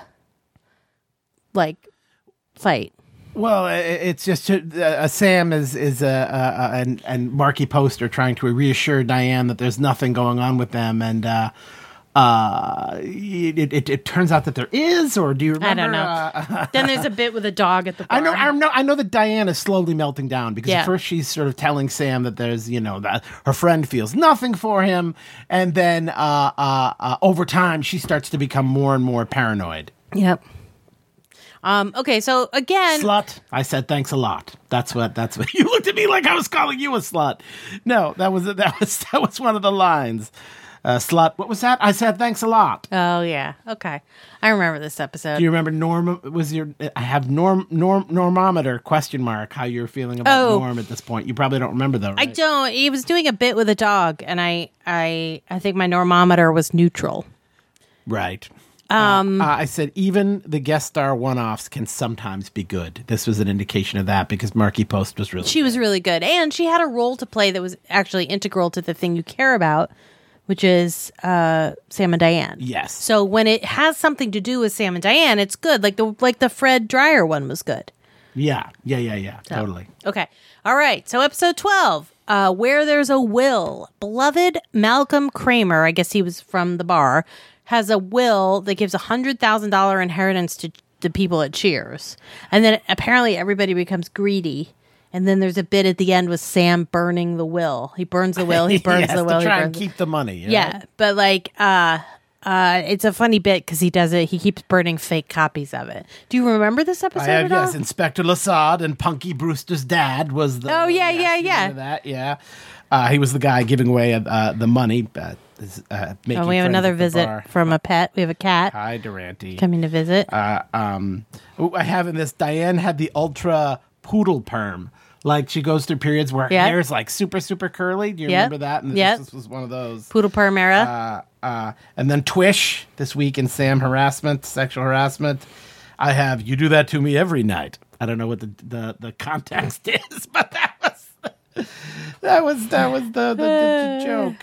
like fight. well, i- it's just uh, uh, Sam is is uh, uh, uh, and and Marky Post are trying to reassure Diane that there's nothing going on with them, and uh, uh, it, it it turns out that there is. Or do you remember? I don't know. Uh, Then there's a bit with a dog at the bar. I know, I know, I know that Diane is slowly melting down because Yeah. at first she's sort of telling Sam that there's, you know, that her friend feels nothing for him, and then uh, uh, uh, over time she starts to become more and more paranoid. Yep. Um, okay, so again, Slut. I said thanks a lot. That's what. That's what you looked at me like I was calling you a slut. No, that was that was that was one of the lines. Uh, slut. What was that? I said thanks a lot. oh yeah, okay, I remember this episode. Do you remember Norm? Was your? I have Norm Norm Normometer question mark. How you're feeling about Oh. Norm at this point? You probably don't remember though. I Right? don't. He was doing a bit with a dog, and I, I, I think my normometer was neutral. Right. Um, uh, I said even the guest star one-offs can sometimes be good. This was an indication of that because Marky Post was really. She was really good, and she had a role to play that was actually integral to the thing you care about, which is uh, Sam and Diane. Yes. So when it has something to do with Sam and Diane, it's good. Like the like the Fred Dreyer one was good. Yeah. Yeah. Yeah. Yeah. Totally. Okay. All right. So episode twelve, uh, Where There's a Will. Beloved Malcolm Kramer, I guess he was from the bar, has a will that gives a one hundred thousand dollars inheritance to the people at Cheers. And then apparently everybody becomes greedy. And then there's a bit at the end with Sam burning the will. He burns the will. He burns Yes, the will. to he try and burns keep the money. you know? Yeah, but like, uh, uh, it's a funny bit because he does it. He keeps burning fake copies of it. Do you remember this episode I have, at all? yes, Inspector Lassard and Punky Brewster's dad was the. Oh, yeah, yes, yeah, you yeah. remember That yeah, uh, he was the guy giving away uh, the money. Uh, uh, making Oh, we have friends another at the visit bar. from a pet. We have a cat Hi, Durante. coming to visit. Uh, um, ooh, I have in this. Diane had the ultra poodle perm. Like she goes through periods where her Yeah. hair is like super super curly. Do you Yep. remember that? And Yep. this was one of those. Poodle perm era. Uh, uh, and then Twish this week in Sam harassment, sexual harassment. I have you do that to me every night. I don't know what the the, the context is, but that was that was that was the, the, the, the joke.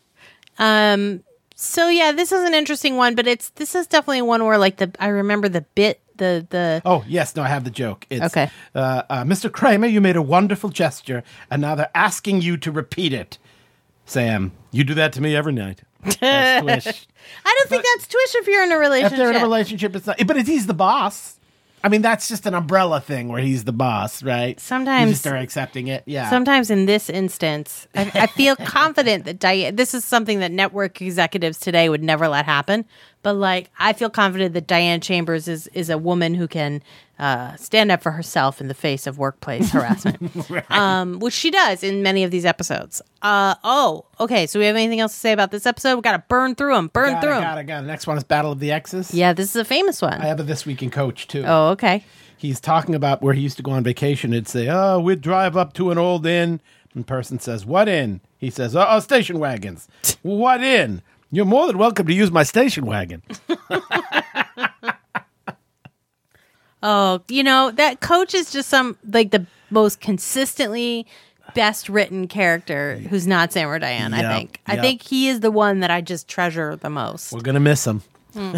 Um. So yeah, this is an interesting one, but it's this is definitely one where like the I remember the bit the the Oh yes, no, I have the joke. It's, Okay. uh, uh, Mister Kramer, you made a wonderful gesture, and now they're asking you to repeat it. Sam, you do that to me every night. That's Twish. I don't think that's Twish if you're in a relationship. If they're in a relationship, it's not. But if he's the boss, I mean, that's just an umbrella thing where he's the boss, right? Sometimes- you just are accepting it. Yeah. Sometimes in this instance, I, I feel confident that Diane, this is something that network executives today would never let happen. But like, I feel confident that Diane Chambers is, is a woman who can uh, stand up for herself in the face of workplace harassment, Right. um, which she does in many of these episodes. Uh, oh, okay. So we have anything else to say about this episode? We got to burn through them, burn got through it, them. got it, got it. Next one is Battle of the Exes. Yeah, this is a famous one. I have a This Week in Coach, too. oh, okay. He's talking about where he used to go on vacation. He'd say, oh, we'd drive up to an old inn. And person says, what inn? He says, oh, station wagons. What inn? You're more than welcome to use my station wagon. Oh, you know, that Coach is just some, like, the most consistently best written character who's not Sam or Diane, I Yep, think. I yep. think he is the one that I just treasure the most. We're going to miss him.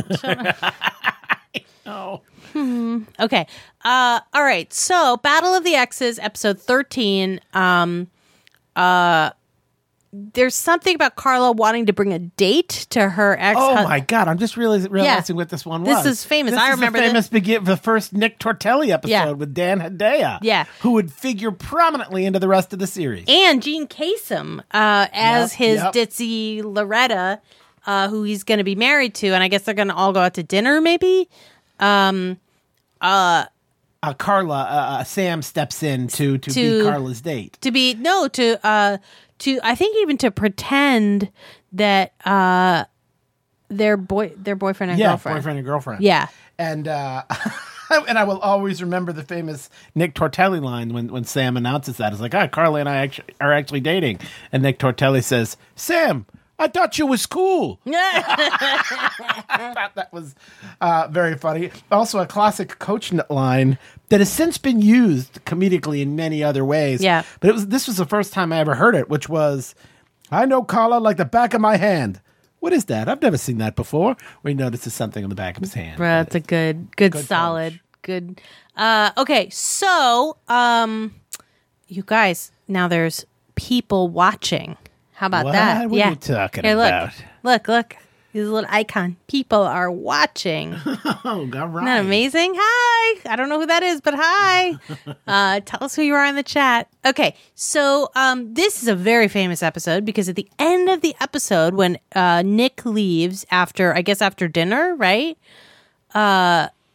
Oh. Okay. Uh, all right. So, Battle of the Exes, episode thirteen. Um, uh, there's something about Carla wanting to bring a date to her ex. Oh, my God. I'm just realizing, realizing what this one This was. is famous. This I is remember the this. famous begin the first Nick Tortelli episode Yeah. with Dan Hedaya. Yeah. Who would figure prominently into the rest of the series. And Gene Kasem uh, as Yep, his yep. ditzy Loretta, uh, who he's going to be married to. And I guess they're going to all go out to dinner, maybe? Um, uh, Uh, Carla, uh, uh, Sam steps in to, to, To- be Carla's date. to be, no, to, uh, to, I think even to pretend that uh, their boy, their boyfriend and Yeah, girlfriend. boyfriend and girlfriend. Yeah. And uh, and I will always remember the famous Nick Tortelli line when, when Sam announces that. It's like, ah, Carla and I actually, are actually dating. And Nick Tortelli says, Sam, I thought you was cool. I thought that was uh, very funny. Also, a classic Coach line that has since been used comedically in many other ways. Yeah. But it was this was the first time I ever heard it, which was, I know Carla like the back of my hand. What is that? I've never seen that before. Where he notices something on the back of his hand. Bruh, that's a good, good, Good solid, Coach. good. Uh, okay, so um, you guys, now there's people watching. How about What? that? What are yeah. you talking Here, look, about? look, look. This little icon. People are watching. Isn't Oh, all right. that amazing? Hi. I don't know who that is, but hi. uh, tell us who you are in the chat. Okay, so um, this is a very famous episode because at the end of the episode, when uh, Nick leaves after, I guess after dinner, right? Uh,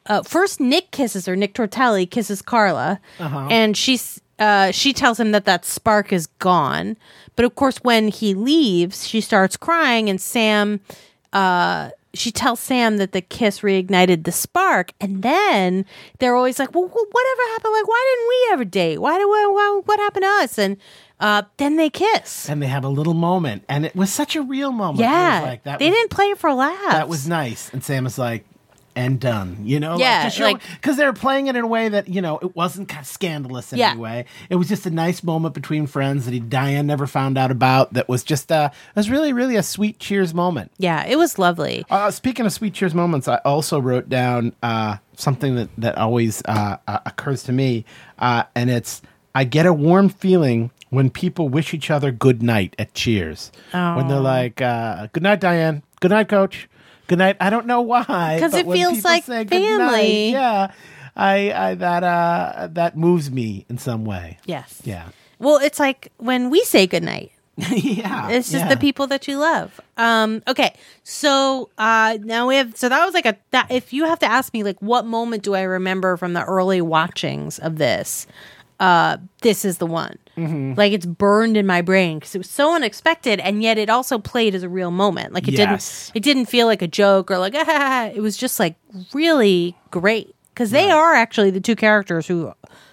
uh, first Nick kisses her. Nick Tortelli kisses Carla, Uh-huh. and she's uh, she tells him that that spark is gone. But of course, when he leaves, she starts crying, and Sam, uh, she tells Sam that the kiss reignited the spark. And then they're always like, "Well, whatever happened? Like, why didn't we ever date? Why did we, why, what happened to us?" And uh, then they kiss. And they have a little moment, and it was such a real moment. Yeah, It was like, that they was, didn't play it for laughs. That was nice. And Sam is like, and done. You know, Yeah, like- because they were playing it in a way that, you know, it wasn't kind of scandalous in Yeah. any way. It was just a nice moment between friends that he, Diane never found out about. That was just uh, it was really, really a sweet Cheers moment. Yeah, it was lovely. Uh, speaking of sweet Cheers moments, I also wrote down uh, something that that always uh, uh, occurs to me, uh, and it's I get a warm feeling when people wish each other good night at Cheers. When they're like, uh, "Good night, Diane. Good night, Coach. Good night." I don't know why, 'Cause but it when feels people like say good night, family. yeah, I, I that uh, that moves me in some way. Yes. Yeah, Well, it's like when we say goodnight. yeah. It's just yeah. the people that you love. Um, okay, so uh, now we have. So that was like a. That, if you have to ask me, like, what moment do I remember from the early watchings of this? Uh, this is the one. Mm-hmm. Like, it's burned in my brain because it was so unexpected, and yet it also played as a real moment. Like, it Yes. didn't. It didn't feel like a joke or like. Ah, it was just like really great because they are actually the two characters who,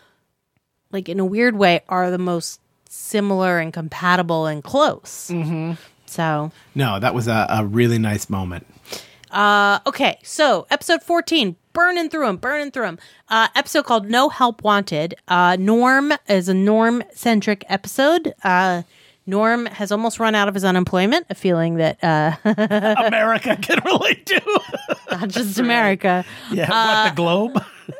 like, in a weird way, are the most similar and compatible and close. Mm-hmm. So, No, that was a, a really nice moment. uh, okay. So, episode fourteen, burning through them, burning through them. Uh, episode called No Help Wanted. Uh, Norm is a Norm-centric episode. Uh, Norm has almost run out of his unemployment, a feeling that uh, America can relate to. not just America. Yeah, what, the globe?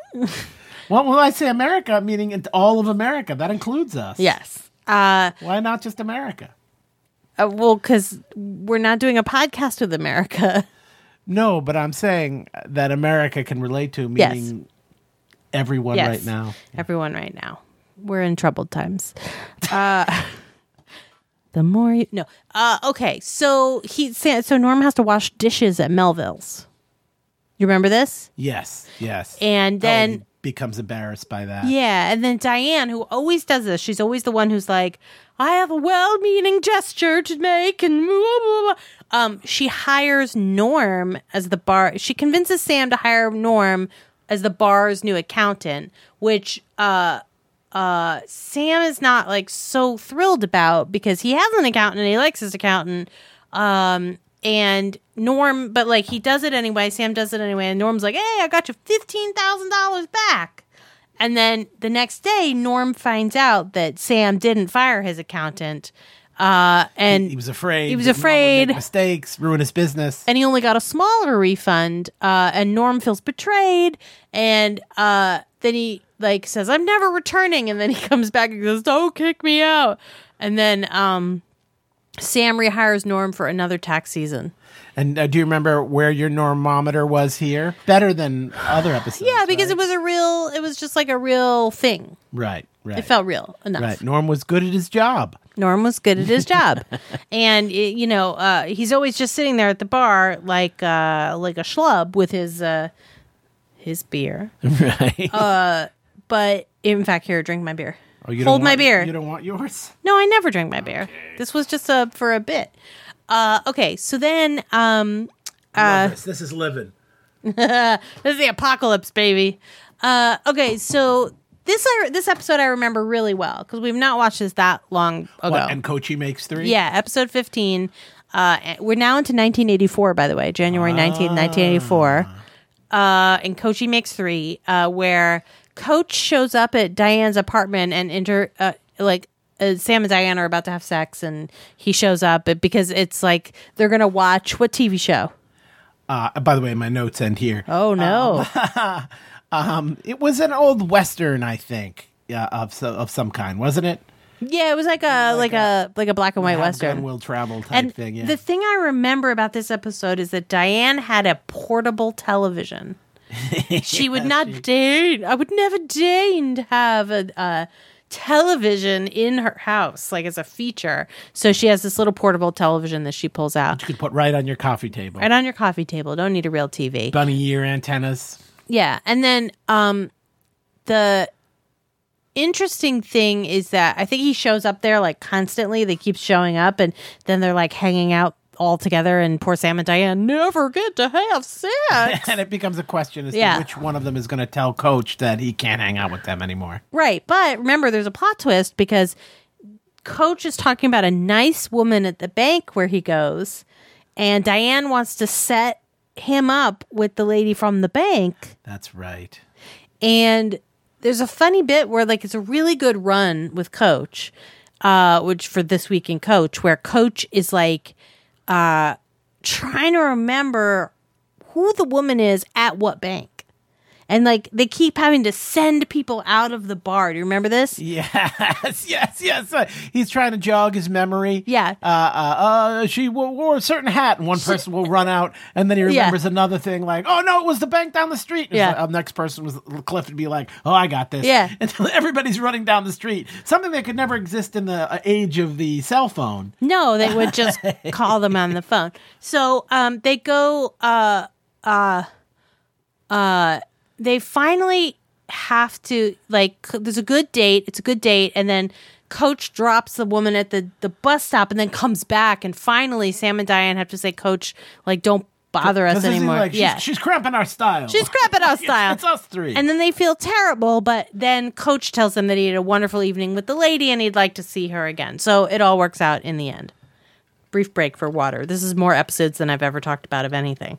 Well, when I say America, meaning it's all of America. That includes us. Yes. Uh, Why not just America? uh, well, because we're not doing a podcast with America. No, but I'm saying that America can relate to, Yes. meaning everyone Yes. right now. Everyone right now. We're in troubled times. Uh, the more you no. Uh, okay, so he so Norm has to wash dishes at Melville's. You remember this? Yes, yes. And Oh, then he becomes embarrassed by that. yeah, and then Diane, who always does this, she's always the one who's like, I have a well-meaning gesture to make, and blah, blah, blah. Um, she hires Norm as the bar. She convinces Sam to hire Norm as the bar's new accountant, which uh, uh, Sam is not like so thrilled about because he has an accountant and he likes his accountant. Um, and Norm, but like he does it anyway. Sam does it anyway, and Norm's like, "Hey, I got you fifteen thousand dollars back." And then the next day, Norm finds out that Sam didn't fire his accountant, uh, and He, he was afraid. He was that Norm would afraid. make mistakes, ruin his business. and he only got a smaller refund. Uh, and Norm feels betrayed, and uh, then he like says, "I'm never returning." And then he comes back and goes, "Don't kick me out." And then um, Sam rehires Norm for another tax season. And uh, do you remember where your normometer was here? Better than other episodes. Yeah, because right? it was a real. It was just like a real thing. Right, right. It felt real enough. Right. Norm was good at his job. Norm was good at his job, and it, you know uh, he's always just sitting there at the bar like uh, like a schlub with his uh, his beer. Right. But in fact, here, drink my beer. Oh, you don't Hold my want- beer. You don't want yours? No, I never drink my beer. This was just a for a bit. Uh, okay, so then um, Love this. This is living. this is the apocalypse, baby. Uh, okay, so this I, this episode I remember really well because we've not watched this that long ago. What, and Kochi makes three? Yeah, episode fifteen. Uh, we're now into nineteen eighty-four, by the way, January nineteenth, nineteen eighty-four. Uh, and Kochi makes three, uh, where Coach shows up at Diane's apartment and inter, uh, like, uh, Sam and Diane are about to have sex, and he shows up because it's like they're going to watch what T V show? Uh, by the way, my notes end here. Oh, no. Um, it was an old Western, I think, yeah, of so, of some kind, wasn't it? Yeah, it was like a like, a, like a black and white Have Western. Gun Will Travel type And thing, yeah. the thing I remember about this episode is that Diane had a portable television. She would not deign. I would never deign to have a, a television in her house, like as a feature. So she has this little portable television that she pulls out you could put right on your coffee table. right on your coffee table. Don't need a real T V. Bunny ear antennas. Yeah. And then um, the interesting thing is that I think he shows up there like constantly. They keep showing up and then they're like hanging out all together, and poor Sam and Diane never get to have sex. And it becomes a question as Yeah. to which one of them is going to tell Coach that he can't hang out with them anymore. Right. But remember, there's a plot twist because Coach is talking about a nice woman at the bank where he goes, and Diane wants to set him up with the lady from the bank. That's right. And there's a funny bit where like it's a really good run with Coach, uh, which for This Week in Coach, where Coach is like uh, trying to remember who the woman is at what bank. And like they keep having to send people out of the bar. Do you remember this? Yes, yes, yes. Uh, he's trying to jog his memory. Yeah. Uh, uh, uh, she w- wore a certain hat, and one person will run out, and then he remembers Yeah. another thing like, oh, no, it was the bank down the street. And Yeah. the uh, next person was Cliff would be like, oh, I got this. Yeah. Until everybody's running down the street. Something that could never exist in the uh, age of the cell phone. No, they would just call them on the phone. So um, they go, uh, uh, uh, they finally have to, like, there's a good date. It's a good date. And then Coach drops the woman at the, the bus stop and then comes back. And finally, Sam and Diane have to say, Coach, like, don't bother us 'Cause this is anymore. like, she's, yeah. she's cramping our style. She's crapping our style. It's, it's us three. And then they feel terrible, but then Coach tells them that he had a wonderful evening with the lady and he'd like to see her again. So it all works out in the end. Brief break for water. This is more episodes than I've ever talked about of anything.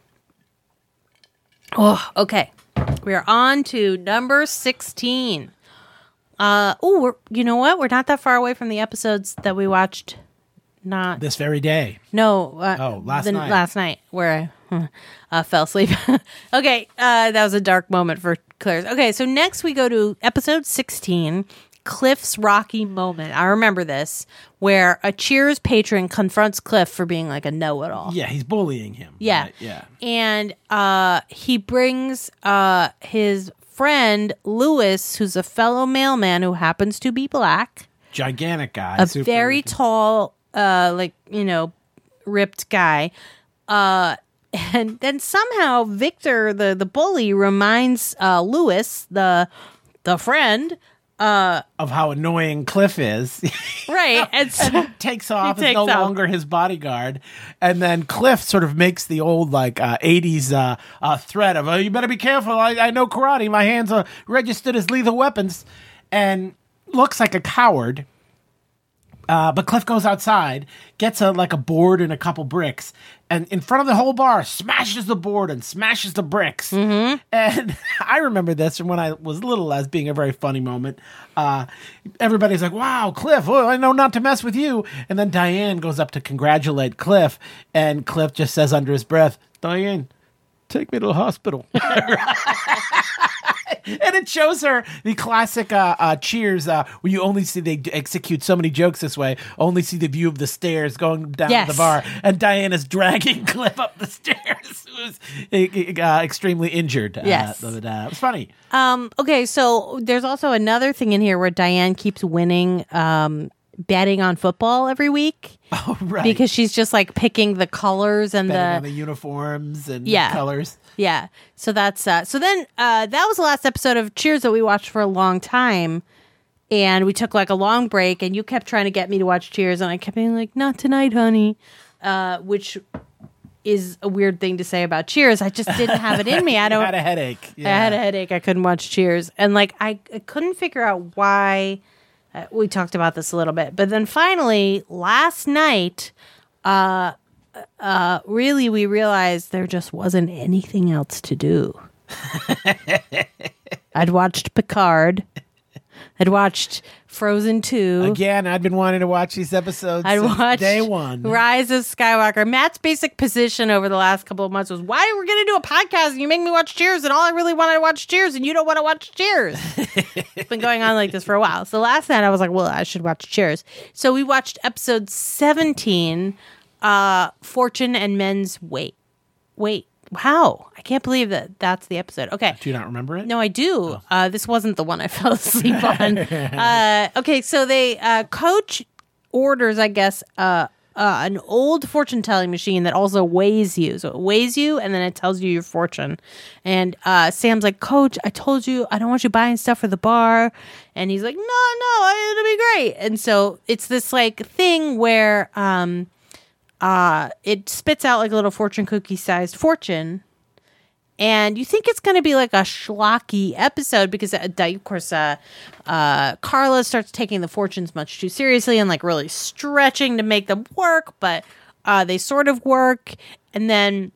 Oh, okay. We are on to number sixteen. Uh, oh, we're you know what? We're not that far away from the episodes that we watched. Not this very day. no. Uh, Oh, last the, night. Last night, where I uh, fell asleep. Okay, uh, that was a dark moment for Claire's. Okay, so next we go to episode sixteen, Cliff's Rocky Moment. I remember this, where a Cheers patron confronts Cliff for being like a know-it-all. Yeah, he's bullying him. Yeah. Right, yeah. And uh, he brings uh, his friend, Lewis, who's a fellow mailman who happens to be black. Gigantic guy. A super- very tall, uh, like, you know, ripped guy. Uh, and then somehow Victor, the, the bully, reminds uh, Lewis, the the friend, uh, of how annoying Cliff is. right? And so, and he takes off. He Is takes no off. longer his bodyguard. And then Cliff sort of makes the old like uh, eighties uh, uh, threat of, oh, you better be careful. I, I know karate. My hands are registered as lethal weapons. And looks like a coward. Uh, but Cliff goes outside, gets a like a board and a couple bricks, and in front of the whole bar, smashes the board and smashes the bricks. Mm-hmm. And I remember this from when I was little as being a very funny moment. Uh, everybody's like, wow, Cliff, oh, I know not to mess with you. And then Diane goes up to congratulate Cliff, and Cliff just says under his breath, Diane, take me to the hospital. And it shows her the classic uh, uh, Cheers, uh, where you only see they execute so many jokes this way, only see the view of the stairs going down Yes. to the bar, and Diana's dragging Cliff up the stairs, who was uh, extremely injured. Yes. Uh, but, uh, it was funny. um, okay, so there's also another thing in here where Diane keeps winning um, betting on football every week. Oh, right. Because she's just like picking the colors and Betting the on the uniforms and Yeah. colors. yeah. So that's uh so then uh that was the last episode of Cheers that we watched for a long time. And we took like a long break and you kept trying to get me to watch Cheers and I kept being like, not tonight, honey. Uh which is a weird thing to say about Cheers. I just didn't have it in me. I I don't had a headache. I had a headache. I couldn't watch Cheers. And like I, I couldn't figure out why. Uh, we talked about this a little bit. But then finally, last night, uh, uh, really, we realized there just wasn't anything else to do. I'd watched Picard. I'd watched Frozen two. Again, I'd been wanting to watch these episodes I'd since watched day one. Rise of Skywalker. Matt's basic position over the last couple of months was, why are we going to do a podcast and you make me watch Cheers and all I really wanted to watch Cheers and you don't want to watch Cheers? It's been going on like this for a while. So last night I was like, well, I should watch Cheers. So we watched episode seventeen, uh, Fortune and Men's Weight. Wait, wow. I can't believe that that's the episode. Okay. Do you not remember it? No, I do. Uh, this wasn't the one I fell asleep on. Uh, okay, so they uh, Coach orders, I guess, uh, uh, an old fortune telling machine that also weighs you. So it weighs you and then it tells you your fortune. And uh, Sam's like, Coach, I told you I don't want you buying stuff for the bar. And he's like, no, no, it'll be great. And so it's this like thing where um, uh, it spits out like a little fortune cookie sized fortune. And you think it's going to be like a schlocky episode because, uh, of course, uh, uh, Carla starts taking the fortunes much too seriously and like really stretching to make them work, but uh, they sort of work. And then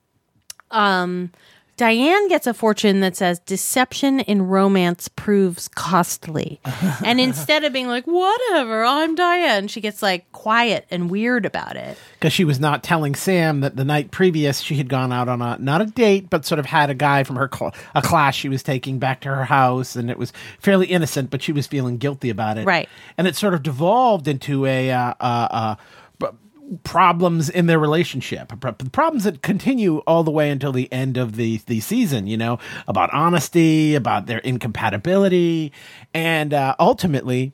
um, Diane gets a fortune that says deception in romance proves costly. And instead of being like, whatever, I'm Diane, she gets like quiet and weird about it. Because she was not telling Sam that the night previous she had gone out on a, not a date, but sort of had a guy from her, cl- a class she was taking back to her house. And it was fairly innocent, but she was feeling guilty about it. Right. And it sort of devolved into a, uh, uh, uh, problems in their relationship, problems that continue all the way until the end of the, the season, you know, about honesty, about their incompatibility. And uh, ultimately,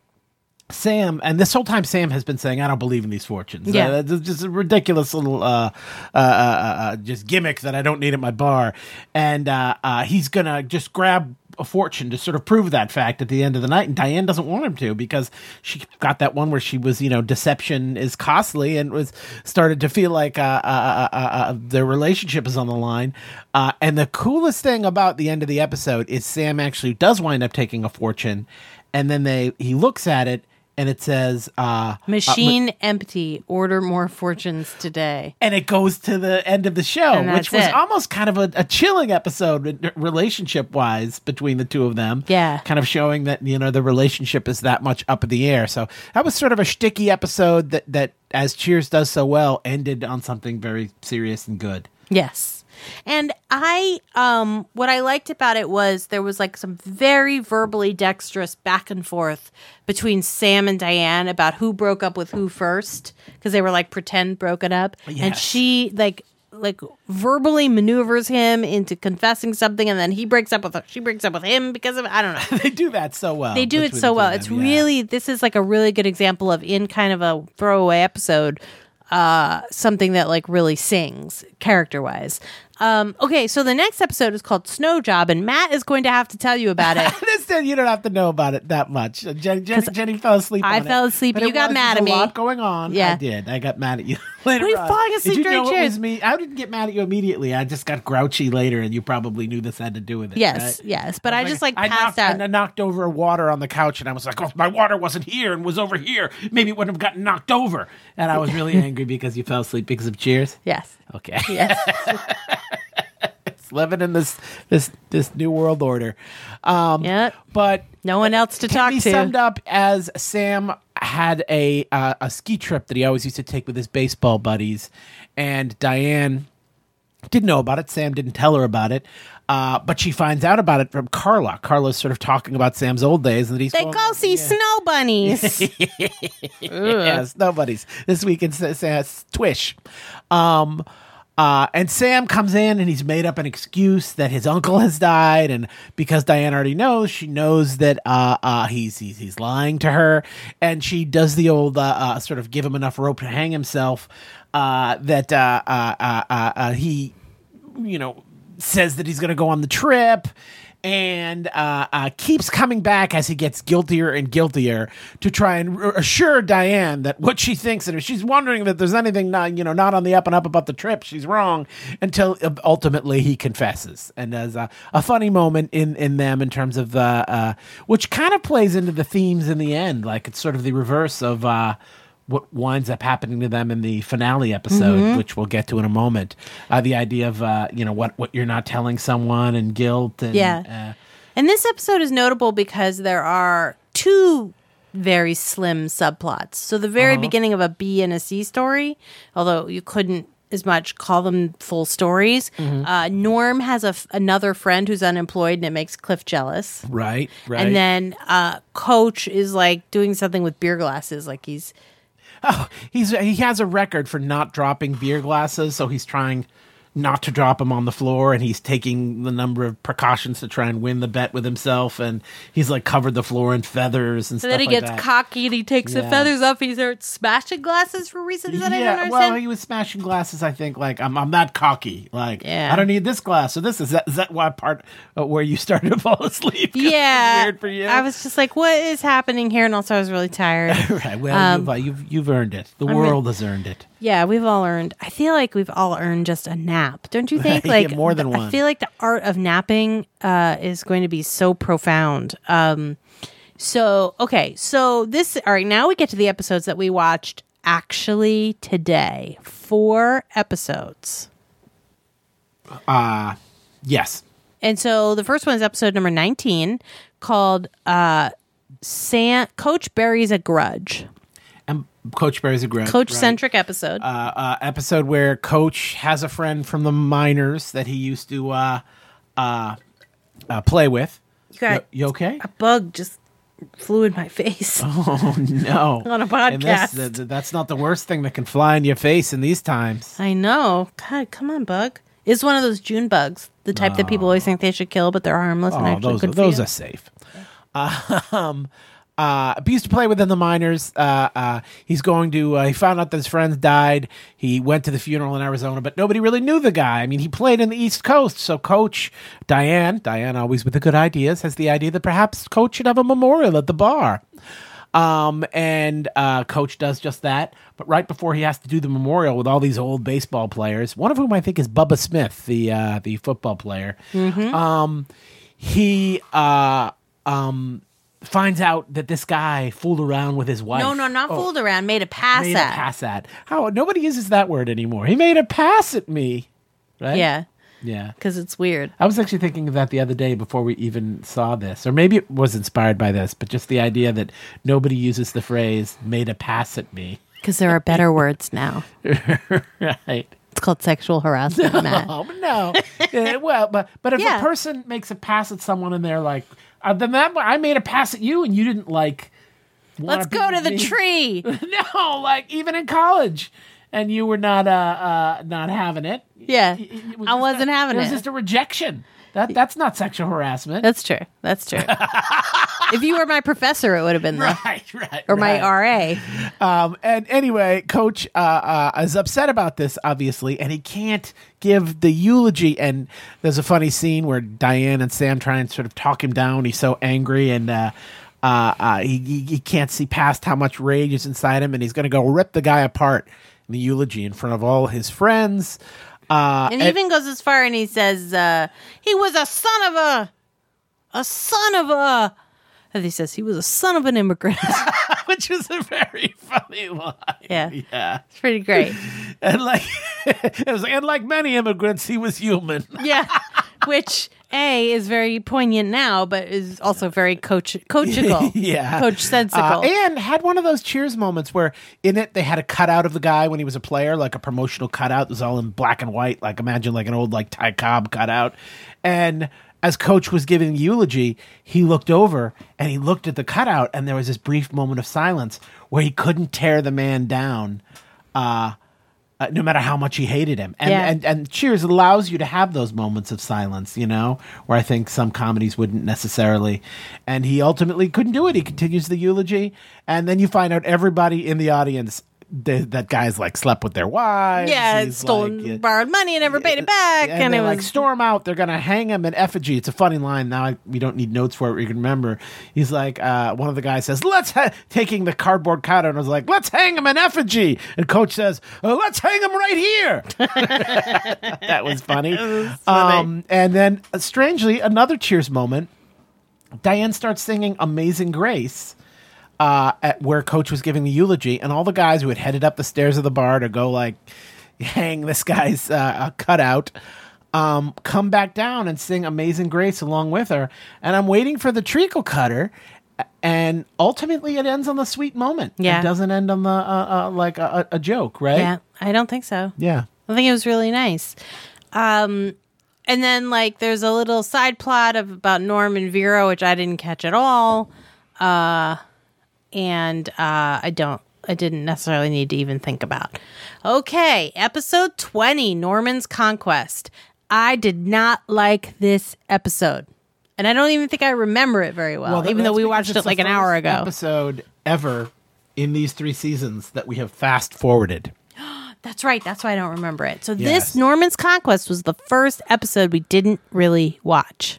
Sam, and this whole time Sam has been saying, I don't believe in these fortunes. Yeah. Uh, it's just a ridiculous little uh, uh, uh, uh, just gimmick that I don't need at my bar. And uh, uh, he's going to just grab a fortune to sort of prove that fact at the end of the night. And Diane doesn't want him to because she got that one where she was, you know, deception is costly and was started to feel like uh, uh, uh, uh, their relationship is on the line. Uh, and the coolest thing about the end of the episode is Sam actually does wind up taking a fortune. And then they he looks at it and it says uh, machine uh, empty, order more fortunes today. And it goes to the end of the show, which was it. almost kind of a, a chilling episode relationship wise between the two of them. Yeah. Kind of showing that, you know, the relationship is that much up in the air. So that was sort of a shticky episode that, that, as Cheers does so well, ended on something very serious and good. Yes. And I, um, what I liked about it was there was like some very verbally dexterous back and forth between Sam and Diane about who broke up with who first, because they were like pretend broken up. Yes. And she like, like verbally maneuvers him into confessing something, and then he breaks up with her. She breaks up with him because of, I don't know. They do that so well. They do it so well. It's really, this is like a really good example of, in kind of a throwaway episode, uh, something that like really sings character wise. Um, okay, so the next episode is called Snow Job, and Matt is going to have to tell you about it. Listen, you don't have to know about it that much. Uh, Jenny, Jenny, Jenny fell asleep. I on fell it, asleep. but You it got was, mad there's at me. A lot going on. Yeah. I did. I got mad at you later. Were you on. falling asleep did you during know it Cheers? was me? I didn't get mad at you immediately. I just got grouchy later, and you probably knew this had to do with it. Yes, right? yes, but I, was just like I passed knocked, out. I knocked over water on the couch, and I was like, "Oh, my water wasn't here and was over here. Maybe it wouldn't have gotten knocked over." And I was really angry because you fell asleep because of Cheers. Yes. Okay. Yes. Living in this this this new world order. Um, Yeah. But No one else to can talk be to. summed up as Sam had a uh, a ski trip that he always used to take with his baseball buddies, and Diane didn't know about it. Sam didn't tell her about it, uh, but she finds out about it from Carla. Carla's sort of talking about Sam's old days, and that he's They going, go see snow bunnies. yes, nobody's this week in S- S- Twish. Um, uh, and Sam comes in and he's made up an excuse that his uncle has died, and because Diane already knows, she knows that uh, uh, he's, he's he's lying to her, and she does the old uh, uh, sort of give him enough rope to hang himself. Uh, that uh, uh, uh, uh, uh, he, you know, says that he's going to go on the trip. And uh, uh, keeps coming back as he gets guiltier and guiltier to try and r- assure Diane that what she thinks, and if she's wondering that there's anything not, you know, not on the up and up about the trip, she's wrong. Until ultimately he confesses, and there's a, a funny moment in, in them in terms of uh, uh, which kind of plays into the themes in the end, like it's sort of the reverse of. Uh, what winds up happening to them in the finale episode, mm-hmm. which we'll get to in a moment. Uh, the idea of, uh, you know, what, what you're not telling someone and guilt. And, Yeah. Uh, and this episode is notable because there are two very slim subplots. So the very Uh-huh. beginning of a B and a C story, although you couldn't as much call them full stories, Mm-hmm. uh, Norm has a f- another friend who's unemployed, and it makes Cliff jealous. right, right. And then uh, Coach is like doing something with beer glasses, like he's... Oh, he's he has a record for not dropping beer glasses, so he's trying not to drop him on the floor, and he's taking the number of precautions to try and win the bet with himself, and he's like covered the floor in feathers and So stuff then he like gets that. cocky and he takes the Yeah. feathers off. He starts smashing glasses for reasons that I don't Yeah, understand. well, he was smashing glasses. I think like I'm, I'm that cocky. Like Yeah. I don't need this glass. So this is that. Is that why part uh, where you started to fall asleep? 'Cause it was Yeah, weird for you. I was just like, "What is happening here?" And also, I was really tired. right. Well, Um, you've, uh, you've you've earned it. The mean- world has earned it. Yeah, we've all earned. I feel like we've all earned just a nap, don't you think? Yeah, Like more than th- one. I feel like the art of napping uh, is going to be so profound. Um, so okay, so this all right. Now we get to the episodes that we watched actually today. Four episodes. Uh yes. And so the first one is episode number nineteen, called uh, Sam, Coach Buries a Grudge. And Coach Barry's a grudge. Coach-centric episode. Uh, uh, episode where Coach has a friend from the minors that he used to uh, uh, uh, play with. You got You, you okay? a bug just flew in my face. Oh no! On a And this- podcast. th- th- that's not the worst thing that can fly in your face in these times. I know. God, come on, bug. It's one of those June bugs, the type that people always think they should kill, but they're harmless and Oh, actually those good those for you. are safe. Um, uh, he used to play within the minors. Uh, uh, he's going to. Uh, he found out that his friends died. He went to the funeral in Arizona, but nobody really knew the guy. I mean, he played in the East Coast, so Coach Diane, Diane always with the good ideas, has the idea that perhaps Coach should have a memorial at the bar. Um, and uh, Coach does just that. But right before he has to do the memorial with all these old baseball players, one of whom I think is Bubba Smith, the uh, the football player, um, he uh, um, finds out that this guy fooled around with his wife. No, no, not Oh, fooled around. Made a pass made at. a pass at. How nobody uses that word anymore. He made a pass at me. Right? Yeah, Yeah. because it's weird. I was actually thinking of that the other day before we even saw this. Or maybe it was inspired by this, but just the idea that nobody uses the phrase made a pass at me. Because there are better words now. Right. It's called sexual harassment, Matt. Oh, but no. Eh, well, but but if Yeah. a person makes a pass at someone and they're like, uh, then that I made a pass at you and you didn't like. wanna Let's be go to with the me. tree. No, like even in college, and you were not uh, uh not having it. Yeah, It- it was I just wasn't a- having It was it. just a rejection. That that's not sexual harassment. That's true. That's true. If you were my professor, it would have been that. right, right. Or my right. R A. Um, and anyway, Coach uh, uh, is upset about this, obviously, and he can't give the eulogy. And there's a funny scene where Diane and Sam try and sort of talk him down. He's so angry, and uh, uh, uh, he, he he can't see past how much rage is inside him, and he's going to go rip the guy apart in the eulogy in front of all his friends. Uh, And he even goes as far and he says, uh, he was a son of a, a son of a, and he says he was a son of an immigrant. which is a very funny line. Yeah. yeah. It's pretty great. And like, it was like, and like many immigrants, he was human. Yeah. Which, A, is very poignant now, but is also very coach coachable. Yeah. Coach sensical. Uh, and had one of those Cheers moments where in it they had a cutout of the guy when he was a player, like a promotional cutout. It was all in black and white. Like imagine like an old like Ty Cobb cutout. And as Coach was giving the eulogy, he looked over and he looked at the cutout, and there was this brief moment of silence where he couldn't tear the man down. Uh Uh, no matter how much he hated him. And, Yeah. and and Cheers allows you to have those moments of silence, you know, where I think some comedies wouldn't necessarily. And he ultimately couldn't do it. He continues the eulogy, and then you find out everybody in the audience, th- that guy's like slept with their wives. yeah, He's stolen, like, uh, borrowed money and never paid it back. and, And, they it was like storm out. They're gonna hang him in effigy. It's a funny line. Now I, we don't need notes for it. We can remember. He's like, uh, one of the guys says, "Let's ha-, taking the cardboard cutout," and I was like, "Let's hang him in effigy." And Coach says, oh, "Let's hang him right here." That was funny. funny. Um, and then, uh, strangely, another Cheers moment. Diane starts singing "Amazing Grace." Uh, at where Coach was giving the eulogy, and all the guys who had headed up the stairs of the bar to go like hang this guy's uh, cutout um, come back down and sing "Amazing Grace" along with her. And I'm waiting for the treacle cutter, and ultimately it ends on the sweet moment. Yeah. It doesn't end on the uh, uh, like a, a joke, right? yeah, I don't think so. Yeah. I think it was really nice. Um, and then like there's a little side plot of about Norm and Vera, which I didn't catch at all. Uh, and uh, I don't I didn't necessarily need to even think about. Okay, episode twenty, Norman's Conquest. I did not like this episode. And I don't even think I remember it very well, Well, even though that's we because watched it's it like the an hour first ago. Episode ever in these three seasons that we have fast forwarded. That's right. That's why I don't remember it. So Yes. this Norman's Conquest was the first episode we didn't really watch.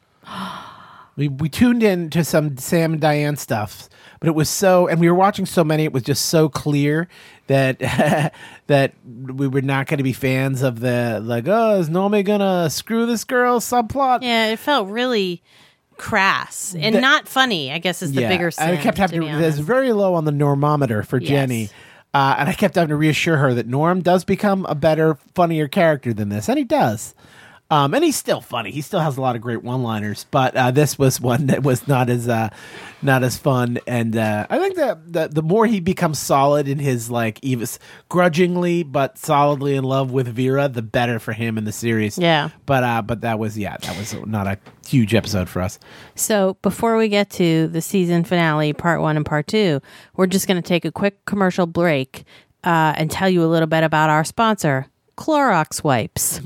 We we tuned in to some Sam and Diane stuff, but it was so, and we were watching so many, it was just so clear that that we were not going to be fans of the, like, oh, is Norman gonna screw this girl subplot? Yeah, it felt really crass and The- not funny, I guess is the Yeah, bigger and sin. I kept having to to, be it was honest. very low on the normometer for Yes. Jenny. Uh, and I kept having to reassure her that Norm does become a better, funnier character than this. And he does. Um, and he's still funny. He still has a lot of great one-liners. But uh, this was one that was not as uh, not as fun. And uh, I think that the, the more he becomes solid in his, like, even grudgingly but solidly in love with Vera, the better for him in the series. Yeah. But uh, but that was, yeah, that was not a huge episode for us. So before we get to the season finale, part one and part two, we're just going to take a quick commercial break uh, and tell you a little bit about our sponsor, Clorox wipes.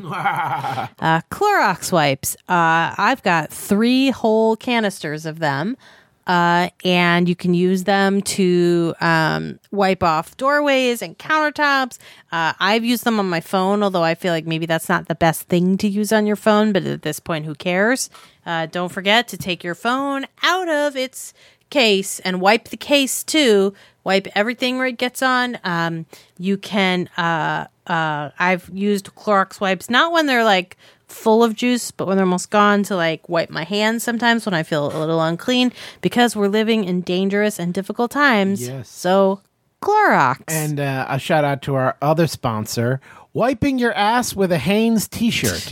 uh, Clorox wipes. Uh, I've got three whole canisters of them. Uh, and you can use them to um, wipe off doorways and countertops. Uh, I've used them on my phone, although I feel like maybe that's not the best thing to use on your phone. But at this point, who cares? Uh, don't forget to take your phone out of its case and wipe the case too. Wipe everything where it gets on. Um, you can. Uh, uh, I've used Clorox wipes not when they're like full of juice, but when they're almost gone, to like wipe my hands sometimes when I feel a little unclean, because we're living in dangerous and difficult times. Yes. So Clorox. And uh, a shout out to our other sponsor, wiping your ass with a Hanes t-shirt.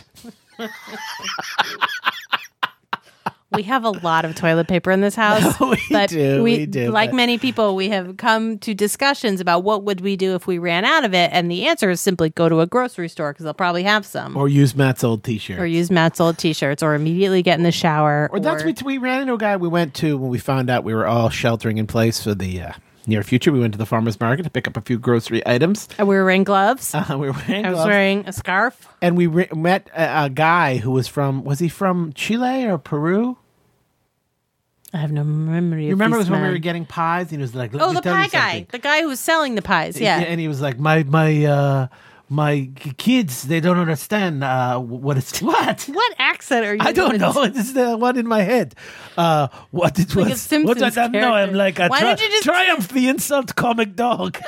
we have a lot of toilet paper in this house. We but do, we do, Like but- many people, we have come to discussions about what would we do if we ran out of it, and the answer is simply go to a grocery store because they'll probably have some. Or use Matt's old t-shirt. Or use Matt's old t-shirts, or immediately get in the shower. Or that's what we ran into a guy we went to when we found out we were all sheltering in place for the uh, near future. We went to the farmer's market to pick up a few grocery items. And we were wearing gloves. Uh, we were wearing I was gloves. wearing a scarf. And we re- met a, a guy who was from, was he from Chile or Peru? I have no memory. You remember it of was these when we men. were getting pies? And he was like, Let Oh, me the tell pie you guy, something. the guy who was selling the pies. Yeah. And he was like, my, my, uh, my kids, they don't understand uh, what it's, what? What accent are you? I don't doing? know. It's the one in my head. Uh, what it Like a was? Simpsons what I don't know. I'm character. like a Why tri- don't you just- Triumph the insult comic dog.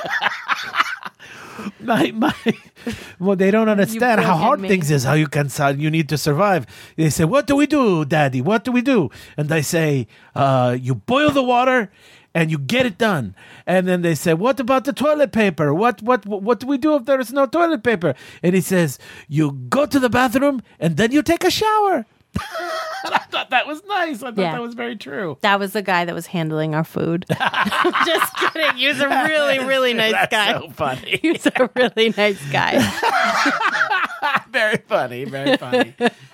my my. Well, they don't understand how broken hard me. things is. How you can sur- you need to survive. They say, "What do we do, Daddy? What do we do?" And I say, uh, "You boil the water." And you get it done, and then they say, "What about the toilet paper? What what what do we do if there is no toilet paper?" And he says, "You go to the bathroom, and then you take a shower." And I thought that was nice. I thought Yeah. that was very true. That was the guy that was handling our food. Just kidding. He was a really, really nice That's guy. so funny. He was a really nice guy. Very funny. Very funny.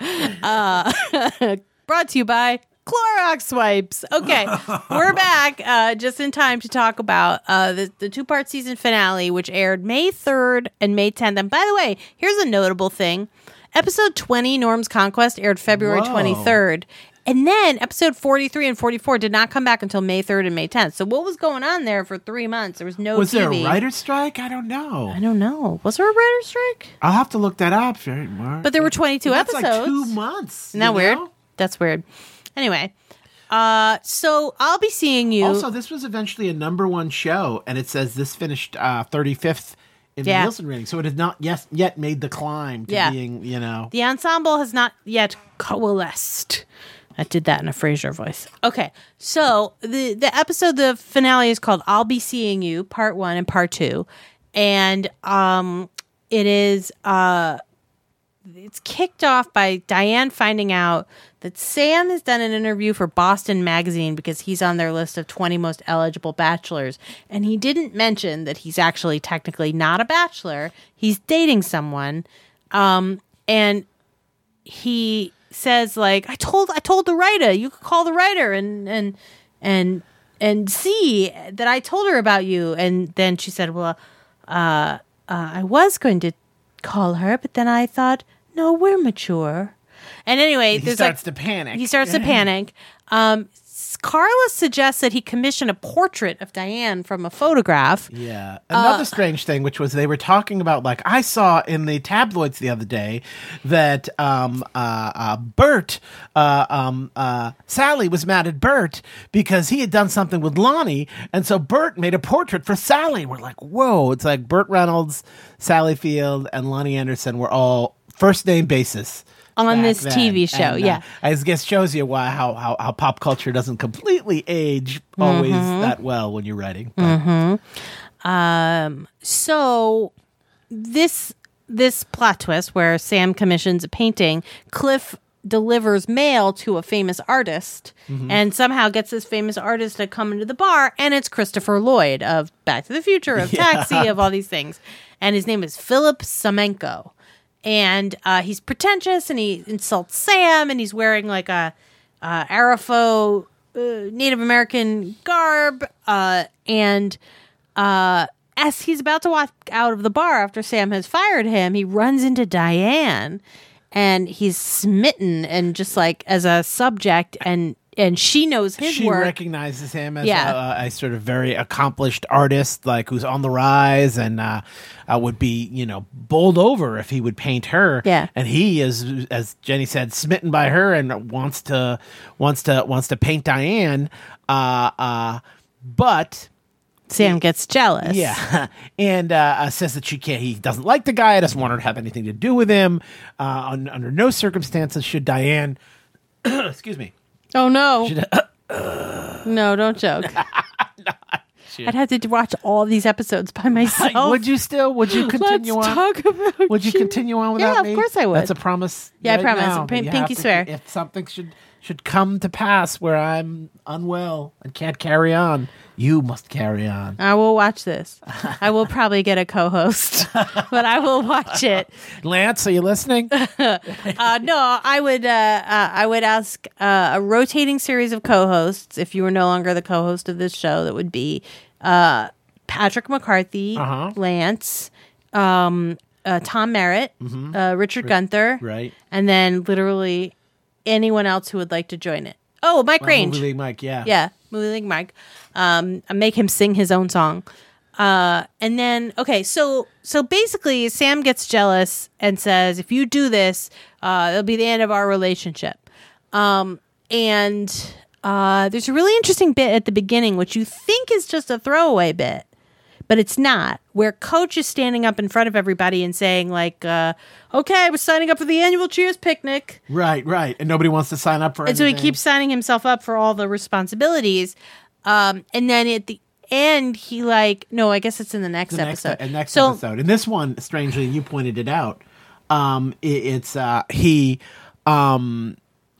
Brought to you by Clorox wipes. Okay, we're back uh, just in time to talk about uh, the, the two-part season finale, which aired May third and May tenth. And by the way, here's a notable thing. Episode twenty, Norm's Conquest, aired February Whoa. twenty-third. And then episode forty-three and forty-four did not come back until May third and May tenth. So what was going on there for three months? There was no Was T V. there a writer's strike? I don't know. I don't know. Was there a writer's strike? I'll have to look that up. Very Mark. But there were twenty-two That's episodes. like two months. Isn't that you weird? know? That's weird. Anyway, uh, so I'll be seeing you. Also, this was eventually a number one show, and it says this finished uh, thirty-fifth in Yeah. the Nielsen rating. So it has not yet, yet made the climb to Yeah. being, you know. The ensemble has not yet coalesced. I did that in a Frasier voice. Okay, so the the episode, the finale is called "I'll Be Seeing You," Part One and Part Two, and um, it is uh, it's kicked off by Diane finding out that Sam has done an interview for Boston Magazine because he's on their list of twenty most eligible bachelors, and he didn't mention that he's actually technically not a bachelor. He's dating someone, um, and he says, like, I told I told the writer, you could call the writer and and and and see that I told her about you. And then she said, well, uh, uh, I was going to call her, but then I thought, no, we're mature. And anyway, He there's starts like, to panic. He starts to panic. Um, Carla suggests that he commission a portrait of Diane from a photograph. Yeah. Another Uh, strange thing, which was they were talking about, like, I saw in the tabloids the other day that um, uh, uh, Bert, uh, um, uh, Sally was mad at Bert because he had done something with Lonnie. And so Bert made a portrait for Sally. We're like, whoa. It's like Burt Reynolds, Sally Field, and Lonnie Anderson were all first name basis. On back this then. T V show, And, uh, yeah. I guess shows you why how, how, how pop culture doesn't completely age always Mm-hmm. that well when you're writing. But, Um, so this this plot twist where Sam commissions a painting, Cliff delivers mail to a famous artist and somehow gets this famous artist to come into the bar, and it's Christopher Lloyd of Back to the Future, of Taxi, of all these things. And his name is Philip Semenko. And uh, he's pretentious, and he insults Sam, and he's wearing like a uh, Arafo uh, Native American garb. Uh, and uh, as he's about to walk out of the bar after Sam has fired him, he runs into Diane, and he's smitten, and just like as a subject, and and she knows his she work. recognizes him as Yeah. a, a sort of very accomplished artist, like who's on the rise, and uh, uh, would be, you know, bowled over if he would paint her. Yeah. And he is, as Jenny said, smitten by her and wants to wants to wants to paint Diane. Uh, uh, but Sam gets jealous. yeah, and uh, uh, says that she can't. He doesn't like the guy. Doesn't want her to have anything to do with him. Uh, un, under no circumstances should Diane. excuse me. Oh no. Should, No, don't joke. I'd have to watch all these episodes by myself. Would you still? Would you continue Let's on? talk about Would you you. continue on without Yeah, me? of course I would. That's a promise. Yeah, I right promise. now, Pin- that you pinky have to- swear. If something should should come to pass where I'm unwell and can't carry on, you must carry on. I will watch this. I will probably get a co-host, but I will watch it. Lance, are you listening? Uh, no, I would. Uh, uh, I would ask uh, a rotating series of co-hosts. If you were no longer the co-host of this show, that would be uh, Patrick McCarthy, Uh-huh. Lance, um, uh, Tom Merritt, uh, Richard Gunther, Right. and then literally anyone else who would like to join it. Oh, Mike Uh, Range. Movie League Mike, yeah. Yeah, Movie League Mike. Um, I make him sing his own song. Uh, and then, okay, so so basically, Sam gets jealous and says, if you do this, uh, it'll be the end of our relationship. Um, and uh, there's a really interesting bit at the beginning, which you think is just a throwaway bit, but it's not, where Coach is standing up in front of everybody and saying, like, uh, okay, we're signing up for the annual Cheers picnic. Right, right. And nobody wants to sign up for And so he anything. keeps signing himself up for all the responsibilities. Um, and then at the end, he like, no, I guess it's in the next the next, episode. uh, next so, episode. And this one, strangely, you pointed it out. Um, it, it's uh, he, um,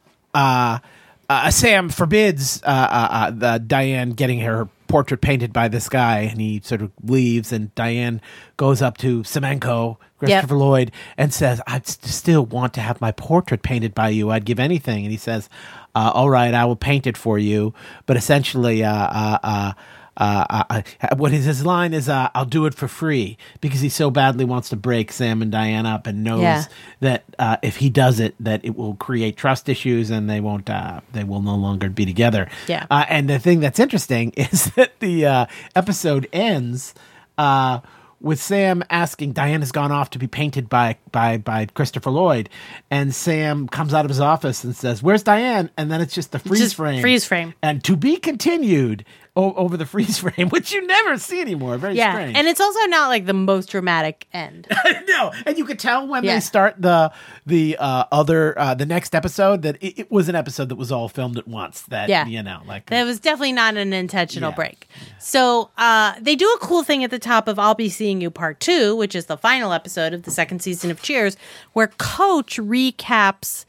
uh, uh, Sam forbids uh, uh, uh, the Diane getting her portrait painted by this guy, and he sort of leaves. And Diane goes up to Semenko, Christopher Yep. Lloyd, and says, "I st- still want to have my portrait painted by you. I'd give anything." And he says, uh, "All right, I will paint it for you." But essentially, uh, uh, uh, uh, uh, what is his line is, uh, "I'll do it for free," because he so badly wants to break Sam and Diane up, and knows Yeah. that uh, if he does it, that it will create trust issues, and they won't. Uh, they will no longer be together. Yeah. Uh, and the thing that's interesting is that the uh, episode ends uh, with Sam asking, Diane has gone off to be painted by by by Christopher Lloyd, and Sam comes out of his office and says, "Where's Diane?" And then it's just the freeze Just frame, freeze frame. and to be continued o- over the freeze frame, which you never see anymore. Very yeah. strange. And it's also not like the most dramatic end. No, and you could tell when Yeah. they start the the uh, other uh, the next episode that it, it was an episode that was all filmed at once. That Yeah. you know, like That was definitely not an intentional Yeah. break. So uh, they do a cool thing at the top of I'll Be Seeing You Part two, which is the final episode of the second season of Cheers, where Coach recaps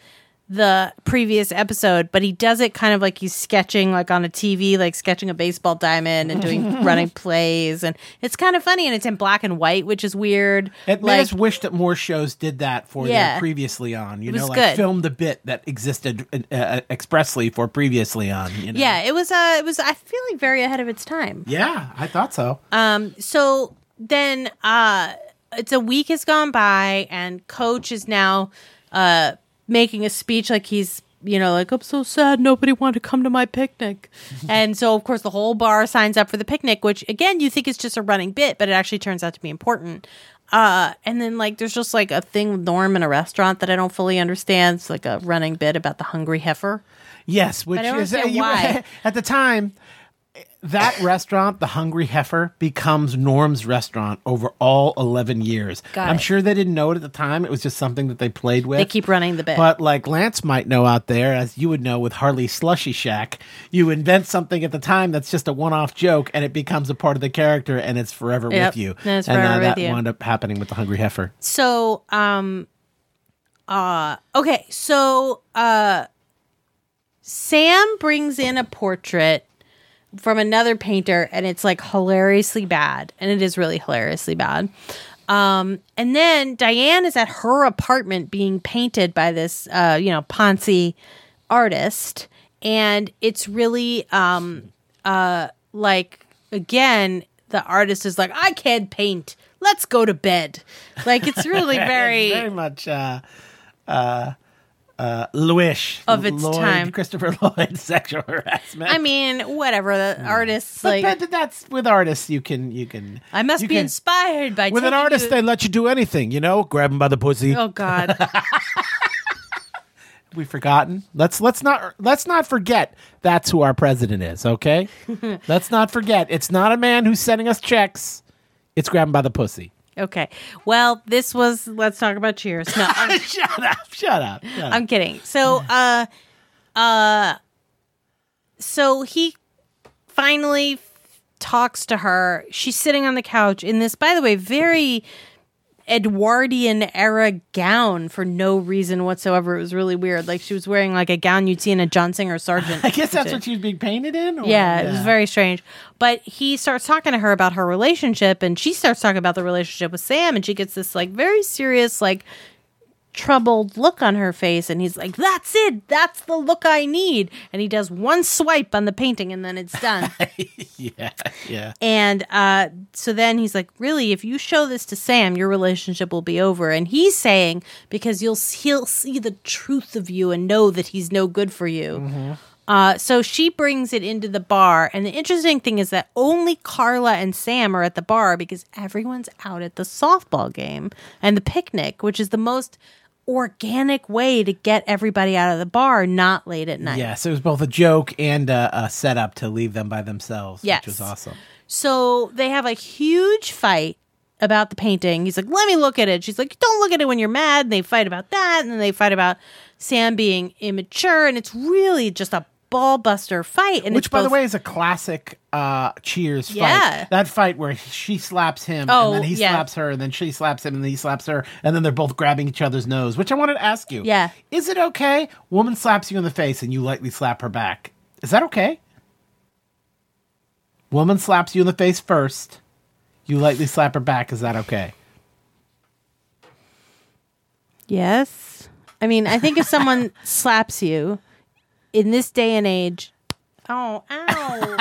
the previous episode, but he does it kind of like he's sketching like on a T V, like sketching a baseball diamond and doing running plays, and it's kind of funny, and it's in black and white, which is weird. It like, made us wish that more shows did that for Yeah. their previously on. You It know, was like good. filmed a bit that existed uh, expressly for previously on. You know? yeah, it was. Uh, it was. I feel like very ahead of its time. Yeah, I thought so. Um. So then, uh, it's a week has gone by, and Coach is now, uh, making a speech like he's, you know, like, I'm so sad nobody wanted to come to my picnic. And so, of course, the whole bar signs up for the picnic, which, again, you think is just a running bit, but it actually turns out to be important. Uh, and then, like, there's just, like, a thing with Norm in a restaurant that I don't fully understand. It's like a running bit about the hungry heifer. Yes, which I don't is understand you- why. at the time, that restaurant, the Hungry Heifer, becomes Norm's restaurant over all eleven years. Got I'm it. sure they didn't know it at the time. It was just something that they played with. They keep running the bit. But like Lance might know out there, as you would know with Harley Slushy Shack, you invent something at the time that's just a one-off joke, and it becomes a part of the character, and it's forever Yep, with you. and it's and forever uh, that with you. wound up happening with the Hungry Heifer. So, um, uh, okay, so, uh, Sam brings in a portrait from another painter, and it's like hilariously bad, and it is really hilariously bad. Um, and then Diane is at her apartment being painted by this, uh, you know, Ponzi artist, and it's really, um, uh, like, again, the artist is like, I can't paint. Let's go to bed. Like, it's really very, It's very much uh, uh, uh, Louis Of its Lloyd, time. Christopher Lloyd sexual harassment. I mean, whatever. The artists, but, like, but that's with artists. You can you can. I must you be can- inspired by With an taking artist, you- they let you do anything. You know, grab him by the pussy. Oh God. We've forgotten. Let's let's not let's not forget that's who our president is. Okay, let's not forget. It's not a man who's sending us checks. It's grab him by the pussy. Okay. Well, this was. Let's talk about Cheers. No, I'm, shut up! Shut up! Shut up. I'm kidding. So, uh, uh, so he finally f- talks to her. She's sitting on the couch in this, by the way, very Edwardian era gown for no reason whatsoever. It was really weird. Like she was wearing like a gown you'd see in a John Singer Sargent. I guess that's picture. what she was being painted in. Or? Yeah, it was very strange. But he starts talking to her about her relationship, and she starts talking about the relationship with Sam, and she gets this like very serious, like troubled look on her face, and he's like, "That's it. That's the look I need." And he does one swipe on the painting, and then it's done. yeah, yeah. And uh, so then he's like, really, if you show this to Sam, your relationship will be over. And he's saying, because you'll he'll see the truth of you and know that he's no good for you. Mm-hmm. Uh, so she brings it into the bar. And the interesting thing is that only Carla and Sam are at the bar because everyone's out at the softball game and the picnic, which is the most organic way to get everybody out of the bar, not late at night. Yes, it was both a joke and a, a setup to leave them by themselves, Yes. which was awesome. So they have a huge fight about the painting. He's like, let me look at it. She's like, don't look at it when you're mad. And they fight about that. And then they fight about Sam being immature. And it's really just a ball buster fight. And Which, it's by the both- way, is a classic uh, Cheers fight. Yeah. That fight where she slaps him, Oh, and then he yeah. slaps her, and then she slaps him, and then he slaps her, and then they're both grabbing each other's nose, which I wanted to ask you. Yeah. Is it okay? Woman slaps you in the face, and you lightly slap her back. Is that okay? Woman slaps you in the face first. You lightly slap her back. Is that okay? Yes. I mean, I think if someone slaps you in this day and age, oh, ow.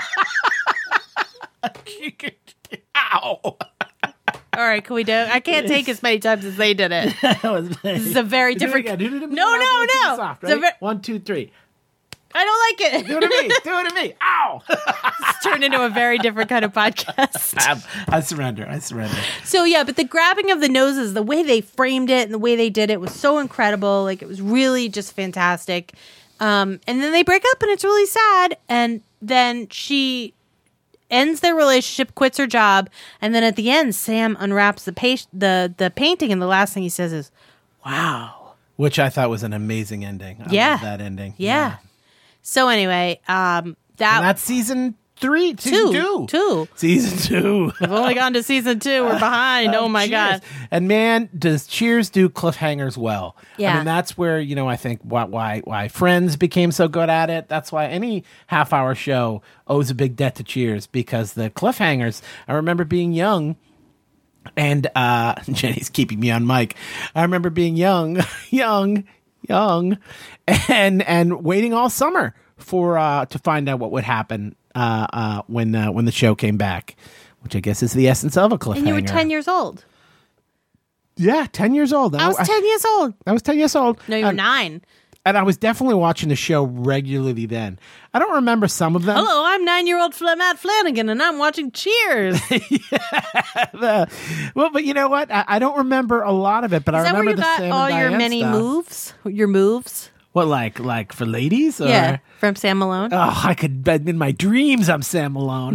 Ow! All right, can we do it? I can't take as many times as they did it. That was This is a very Do it different. again. Do it to me. No, I'll no, do it to you no. soft, It's a right? ver- One, two, three. I don't like it. Do it to me. Do it to me. Ow! It's turned into a very different kind of podcast. I, I surrender. I surrender. So yeah, but the grabbing of the noses, the way they framed it and the way they did it was so incredible. Like it was really just fantastic. Um, and then they break up and it's really sad. And then she ends their relationship, quits her job, and then at the end, Sam unwraps the pa- the the painting, and the last thing he says is, "Wow." Which I thought was an amazing ending. I Yeah. love that ending. Yeah. So anyway, um, that And that's season three, season two, Two. Two. season two. We've only gone to season two. We're behind. Oh my Cheers. God. And man, does Cheers do cliffhangers well? Yeah. I mean, that's where you know I think why why why Friends became so good at it. That's why any half hour show owes a big debt to Cheers because the cliffhangers. I remember being young. And uh, Jenny's keeping me on mic. I remember being young, young, young, and and waiting all summer for uh, to find out what would happen uh, uh, when uh, when the show came back, which I guess is the essence of a cliffhanger. And you were ten years old. Yeah, ten years old. I was ten years old. I was ten years old. No, you were and, nine. and I was definitely watching the show regularly then. I don't remember some of them. Hello, I'm nine-year-old Fl- Matt Flanagan, and I'm watching Cheers. The- well, but you know what? I, I don't remember a lot of it, but Is I that where remember you the got Sam all and your Diane many stuff. moves? Your moves? What, like like for ladies? Or? Yeah, from Sam Malone. Oh, I could. In my dreams, I'm Sam Malone.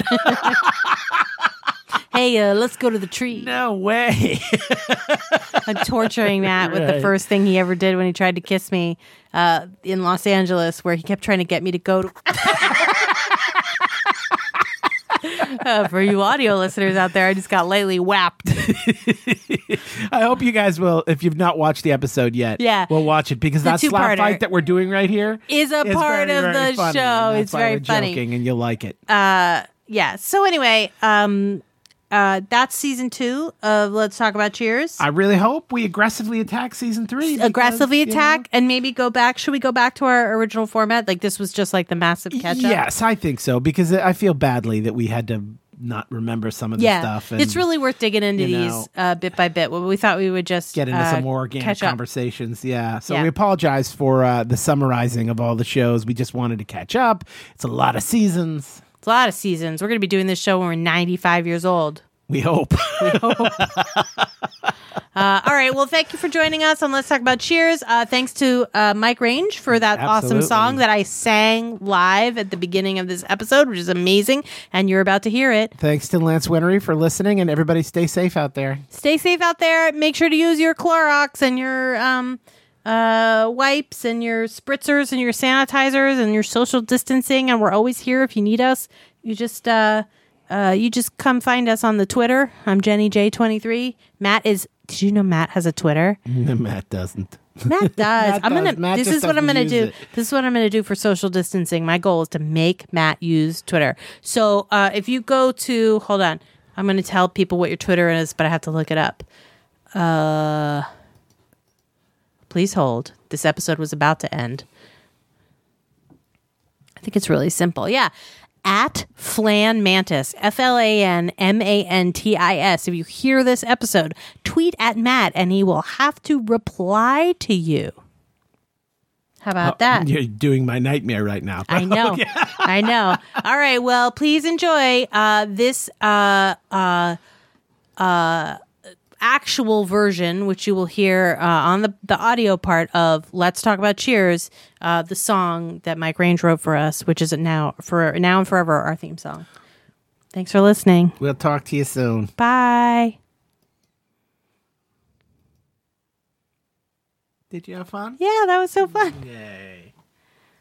Hey, uh, let's go to the tree. No way. I'm torturing Matt with the Right. first thing he ever did when he tried to kiss me uh, in Los Angeles, where he kept trying to get me to go to. uh, for you audio listeners out there, I just got lightly whapped. I hope you guys will, if you've not watched the episode yet, Yeah. we'll watch it because The that slap two-parter. fight that we're doing right here Is a is part very, of very the funny, show. and that's It's why very we're funny. joking, and you'll like it. Uh, yeah. So anyway, um, uh, that's season two of Let's Talk About Cheers. I really hope we aggressively attack season three. because, Aggressively you know, attack and maybe go back. Should we go back to our original format? Like this was just like the massive catch up. Yes, I think so because I feel badly that we had to not remember some of the Yeah, stuff. And it's really worth digging into you these know, uh, bit by bit. Well, we thought we would just get into uh, some more organic catch up. conversations. Yeah. So Yeah. we apologize for uh, the summarizing of all the shows. We just wanted to catch up. It's a lot of seasons. It's a lot of seasons. We're going to be doing this show when we're ninety-five years old. We hope. Uh, all right. Well, thank you for joining us on Let's Talk About Cheers. Uh, thanks to uh, Mike Range for that Absolutely. awesome song that I sang live at the beginning of this episode, which is amazing. And you're about to hear it. Thanks to Lance Winery for listening, and everybody stay safe out there. Stay safe out there. Make sure to use your Clorox and your um, uh, wipes and your spritzers and your sanitizers and your social distancing. And we're always here if you need us. You just uh, uh, you just come find us on the Twitter. I'm Jenny J twenty-three. Matt is. Did you know Matt has a Twitter? Matt doesn't. Matt does. Matt I'm gonna. does. Matt this just is what I'm doesn't gonna use do. it. This is what I'm gonna do for social distancing. My goal is to make Matt use Twitter. So uh, if you go to, hold on, I'm gonna tell people what your Twitter is, but I have to look it up. Uh, please hold. This episode was about to end. I think it's really simple. Yeah. At Flan Mantis, F L A N M A N T I S. If you hear this episode, tweet at Matt and he will have to reply to you. How about that? You're doing my nightmare right now. I know. I know. All right. Well, please enjoy uh, this uh, uh, uh, actual version, which you will hear uh, on the, the audio part of Let's Talk About Cheers, uh, the song that Mike Range wrote for us, which is now for now and forever our theme song. Thanks for listening. We'll talk to you soon. Bye. Did you have fun? Yeah, that was so fun. Yay.